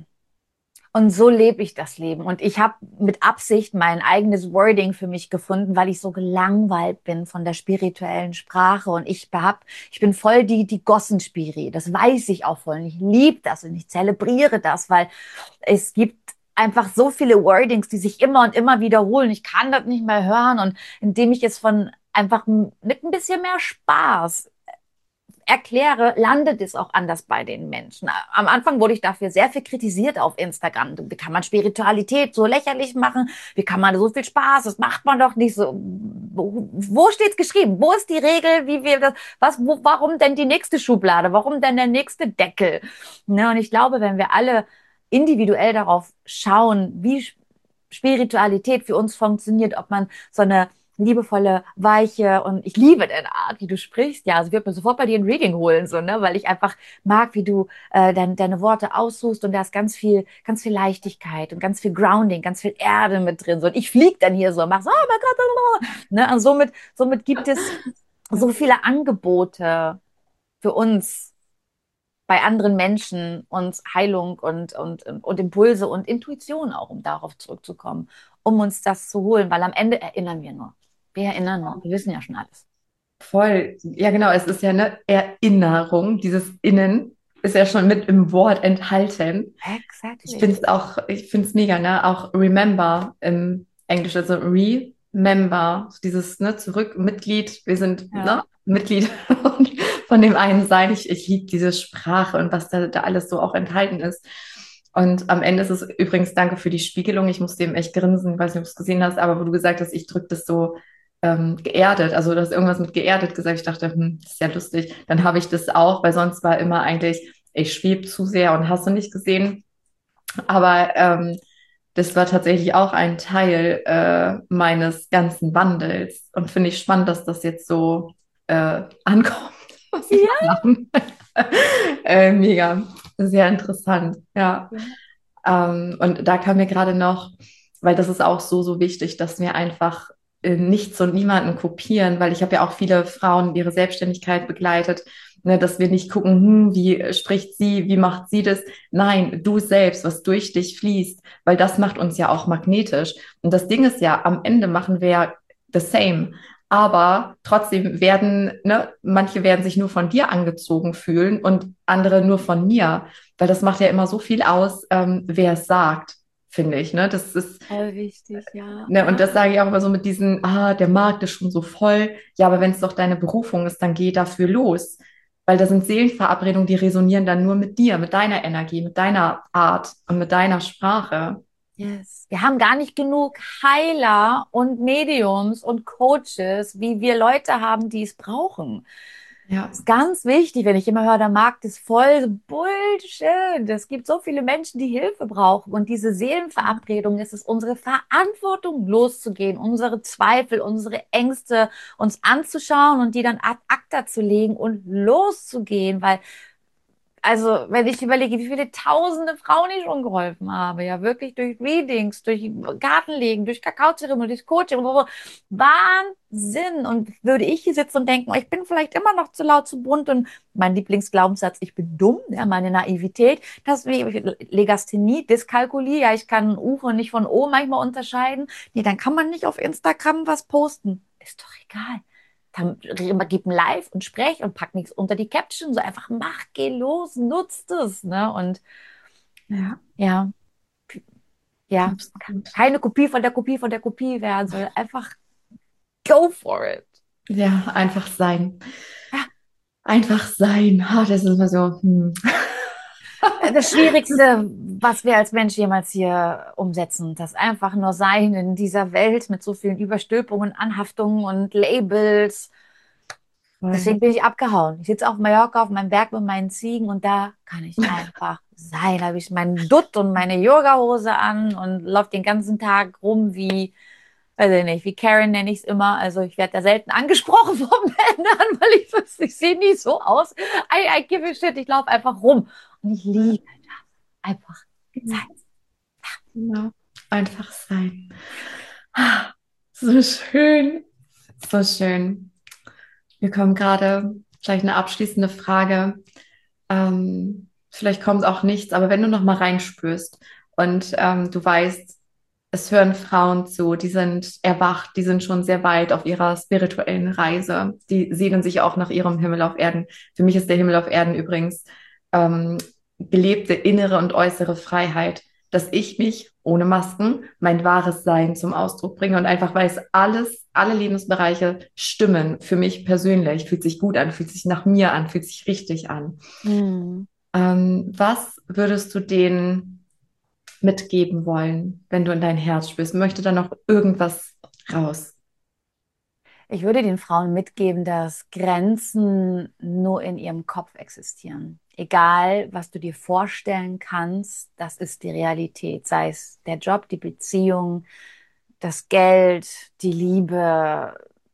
Und so lebe ich das Leben. Und ich habe mit Absicht mein eigenes Wording für mich gefunden, weil ich so gelangweilt bin von der spirituellen Sprache. Und ich hab, ich bin voll die, die Gossenspiri. Das weiß ich auch voll. Und ich liebe das und ich zelebriere das, weil es gibt einfach so viele Wordings, die sich immer und immer wiederholen. Ich kann das nicht mehr hören. Und indem ich es von einfach mit ein bisschen mehr Spaß erkläre, landet es auch anders bei den Menschen. Am Anfang wurde ich dafür sehr viel kritisiert auf Instagram. Wie kann man Spiritualität so lächerlich machen? Wie kann man so viel Spaß? Das macht man doch nicht so. Wo, wo steht's geschrieben? Wo ist die Regel? Wie wir das? Was? Wo, warum denn die nächste Schublade? Warum denn der nächste Deckel? Ne, und ich glaube, wenn wir alle individuell darauf schauen, wie Spiritualität für uns funktioniert, ob man so eine liebevolle, weiche und ich liebe deine Art, wie du sprichst. Ja, also ich würde mir sofort bei dir ein Reading holen, so, ne, weil ich einfach mag, wie du äh, dein, deine Worte aussuchst und da ist ganz viel, ganz viel Leichtigkeit und ganz viel Grounding, ganz viel Erde mit drin. So, und ich flieg dann hier so und mach so, oh mein Gott, ne, und somit, somit gibt es so viele Angebote für uns bei anderen Menschen und Heilung und, und, und Impulse und Intuition auch, um darauf zurückzukommen, um uns das zu holen, weil am Ende erinnern wir nur. Wir erinnern nur. Wir wissen ja schon alles. Voll, ja genau, es ist ja eine Erinnerung, dieses Innen ist ja schon mit im Wort enthalten. Ich finde Exactly. es auch, ich finde es mega, ne? Auch remember im Englisch, also remember, so dieses, ne, zurück, Mitglied, wir sind, Ja. ne, Mitglied von dem einen sein. Ich, ich liebe diese Sprache und was da, da alles so auch enthalten ist. Und am Ende ist es übrigens, danke für die Spiegelung. Ich musste eben echt grinsen, ich weiß nicht, ob du es gesehen hast, aber wo du gesagt hast, ich drücke das so ähm, geerdet, also du hast irgendwas mit geerdet gesagt. Ich dachte, hm, das ist ja lustig. Dann habe ich das auch, weil sonst war immer eigentlich, ich schwebe zu sehr und hast du nicht gesehen. Aber ähm, das war tatsächlich auch ein Teil äh, meines ganzen Wandels. Und finde ich spannend, dass das jetzt so äh, ankommt. Muss ich Ja. mal lachen. äh, mega, sehr interessant. Ja. Ähm, und da kam mir gerade noch, weil das ist auch so, so wichtig, dass wir einfach äh, nichts und niemanden kopieren, weil ich habe ja auch viele Frauen ihre Selbstständigkeit begleitet, ne, dass wir nicht gucken, hm, wie spricht sie, wie macht sie das? Nein, du selbst, was durch dich fließt, weil das macht uns ja auch magnetisch. Und das Ding ist ja, am Ende machen wir ja the same. Aber trotzdem werden, ne, manche werden sich nur von dir angezogen fühlen und andere nur von mir, weil das macht ja immer so viel aus, ähm, wer es sagt, finde ich, ne? Das ist, Voll wichtig, ja. ne, und Ja. das sage ich auch immer so mit diesen, ah, der Markt ist schon so voll. Ja, aber wenn es doch deine Berufung ist, dann geh dafür los. Weil da sind Seelenverabredungen, die resonieren dann nur mit dir, mit deiner Energie, mit deiner Art und mit deiner Sprache. Yes. Wir haben gar nicht genug Heiler und Mediums und Coaches, wie wir Leute haben, die es brauchen. Ja, Das ist ganz wichtig, wenn ich immer höre, der Markt ist voll. Bullshit. Es gibt so viele Menschen, die Hilfe brauchen. Und diese Seelenverabredung ist es unsere Verantwortung, loszugehen, unsere Zweifel, unsere Ängste uns anzuschauen und die dann ad acta zu legen und loszugehen, weil also, wenn ich überlege, wie viele tausende Frauen ich schon geholfen habe, ja, wirklich durch Readings, durch Gartenlegen, durch Kakaozeremonien, durch Coaching, Wahnsinn. Und würde ich hier sitzen und denken, oh, ich bin vielleicht immer noch zu laut, zu bunt und mein Lieblingsglaubenssatz, ich bin dumm, ja, meine Naivität, das wie Legasthenie, Dyskalkulie, ja, ich kann U von nicht von O manchmal unterscheiden. Nee, dann kann man nicht auf Instagram was posten. Ist doch egal. Dann gib ein Live und sprech und pack nichts unter die Caption. So einfach mach, geh los, nutzt es. Ne? Und ja, ja, ja, absolut. keine Kopie von der Kopie von der Kopie werden, sondern einfach go for it. Ja, einfach sein. Ja, Einfach sein. Ah, das ist immer so, hm. das Schwierigste, was wir als Mensch jemals hier umsetzen, das einfach nur sein in dieser Welt mit so vielen Überstülpungen, Anhaftungen und Labels. Voll. Deswegen bin ich abgehauen. Ich sitze auf Mallorca auf meinem Berg mit meinen Ziegen und da kann ich einfach sein. Da habe ich meinen Dutt und meine Yogahose an und laufe den ganzen Tag rum wie, weiß ich nicht, wie Karen nenne ich es immer. Also ich werde da selten angesprochen von Männern, weil ich, ich sehe nie so aus. I, I give a shit. Ich laufe einfach rum. Und ich liebe das. Einfach sein. Genau. Einfach sein. Ah, so schön. So schön. Wir kommen gerade vielleicht eine abschließende Frage. Ähm, vielleicht kommt auch nichts, aber wenn du noch mal reinspürst und ähm, du weißt, es hören Frauen zu, die sind erwacht, die sind schon sehr weit auf ihrer spirituellen Reise, die sehnen sich auch nach ihrem Himmel auf Erden. Für mich ist der Himmel auf Erden übrigens ähm, gelebte innere und äußere Freiheit, dass ich mich ohne Masken, mein wahres Sein zum Ausdruck bringe und einfach weiß, alles, alle Lebensbereiche stimmen für mich persönlich, fühlt sich gut an, fühlt sich nach mir an, fühlt sich richtig an. Hm. Ähm, was würdest du denen mitgeben wollen, wenn du in dein Herz spürst? Möchte da noch irgendwas raus? Ich würde den Frauen mitgeben, dass Grenzen nur in ihrem Kopf existieren. Egal, was du dir vorstellen kannst, das ist die Realität. Sei es der Job, die Beziehung, das Geld, die Liebe,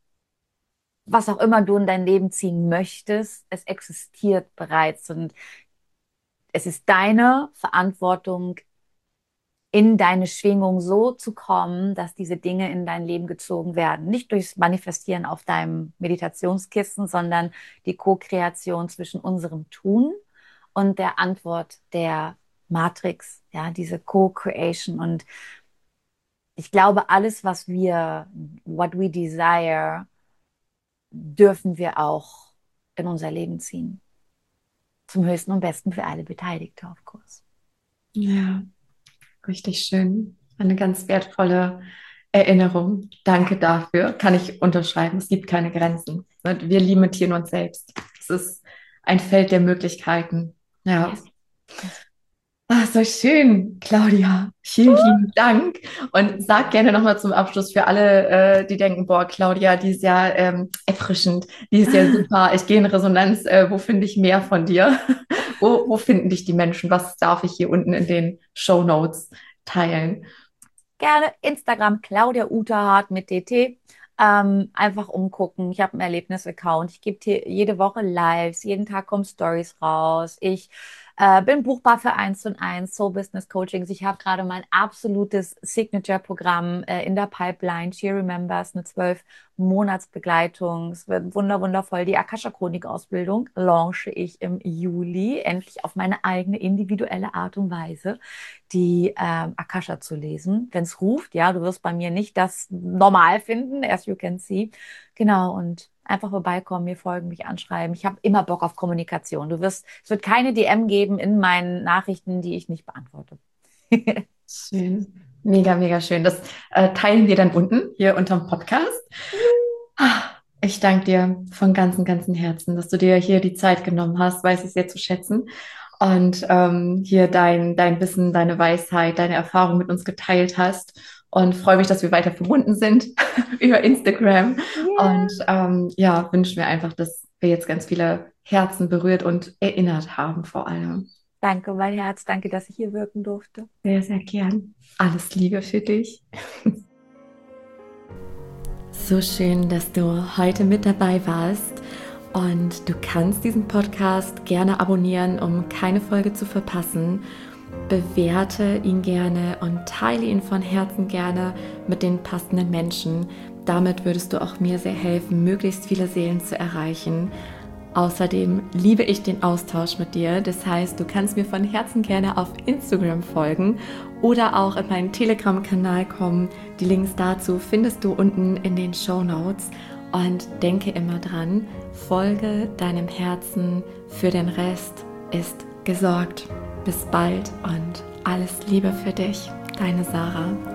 was auch immer du in dein Leben ziehen möchtest, es existiert bereits und es ist deine Verantwortung, in deine Schwingung so zu kommen, dass diese Dinge in dein Leben gezogen werden. Nicht durchs Manifestieren auf deinem Meditationskissen, sondern die Co-Kreation zwischen unserem Tun und der Antwort der Matrix, ja, diese Co-Creation. Und ich glaube, alles, was wir, what we desire, dürfen wir auch in unser Leben ziehen. Zum höchsten und besten für alle Beteiligten, of course. Ja, richtig schön. Eine ganz wertvolle Erinnerung. Danke dafür. Kann ich unterschreiben. Es gibt keine Grenzen. Wir limitieren uns selbst. Es ist ein Feld der Möglichkeiten. Ja. Yes, yes. Ah, so schön, Claudia. Vielen lieben Dank. Und sag gerne nochmal zum Abschluss für alle, äh, die denken, boah, Claudia, die ist ja ähm, erfrischend, die ist ja super, ich gehe in Resonanz, äh, wo finde ich mehr von dir? Wo, wo finden dich die Menschen? Was darf ich hier unten in den Show Notes teilen? Gerne Instagram Claudia Uterhardt mit D T. Ähm, einfach umgucken. Ich habe einen Erlebnis-Account. Ich gebe jede Woche Lives. Jeden Tag kommen Stories raus. Ich Äh, bin buchbar für eins und eins, Soul Business Coachings. Ich habe gerade mein absolutes Signature-Programm äh, in der Pipeline. She Remembers, eine zwölf Monatsbegleitung. Es wird wunder wundervoll. Die Akasha-Chronik-Ausbildung launche ich im Juli, endlich auf meine eigene individuelle Art und Weise, die ähm, Akasha zu lesen, wenn es ruft. Ja, du wirst bei mir nicht das normal finden, as you can see. Genau, und einfach vorbeikommen, mir folgen, mich anschreiben. Ich habe immer Bock auf Kommunikation. Du wirst, es wird keine D M geben in meinen Nachrichten, die ich nicht beantworte. Schön. Mega, mega schön. Das äh, teilen wir dann unten hier unterm Podcast. Ah, Ich danke dir von ganzem, ganzem Herzen, dass du dir hier die Zeit genommen hast, weiß ich sehr zu schätzen. Und ähm, hier dein, dein Wissen, deine Weisheit, deine Erfahrung mit uns geteilt hast. Und freue mich, dass wir weiter verbunden sind über Instagram. Yeah. Und ähm, ja, wünsche mir einfach, dass wir jetzt ganz viele Herzen berührt und erinnert haben, vor allem. Danke, mein Herz. Danke, dass ich hier wirken durfte. Sehr, sehr gern. Alles Liebe für dich. So schön, dass du heute mit dabei warst. Und du kannst diesen Podcast gerne abonnieren, um keine Folge zu verpassen. Bewerte ihn gerne und teile ihn von Herzen gerne mit den passenden Menschen. Damit würdest du auch mir sehr helfen, möglichst viele Seelen zu erreichen. Außerdem liebe ich den Austausch mit dir. Das heißt, du kannst mir von Herzen gerne auf Instagram folgen oder auch in meinen Telegram-Kanal kommen. Die Links dazu findest du unten in den Shownotes. Und denke immer dran, folge deinem Herzen, für den Rest ist gesorgt. Bis bald und alles Liebe für dich, deine Sarah.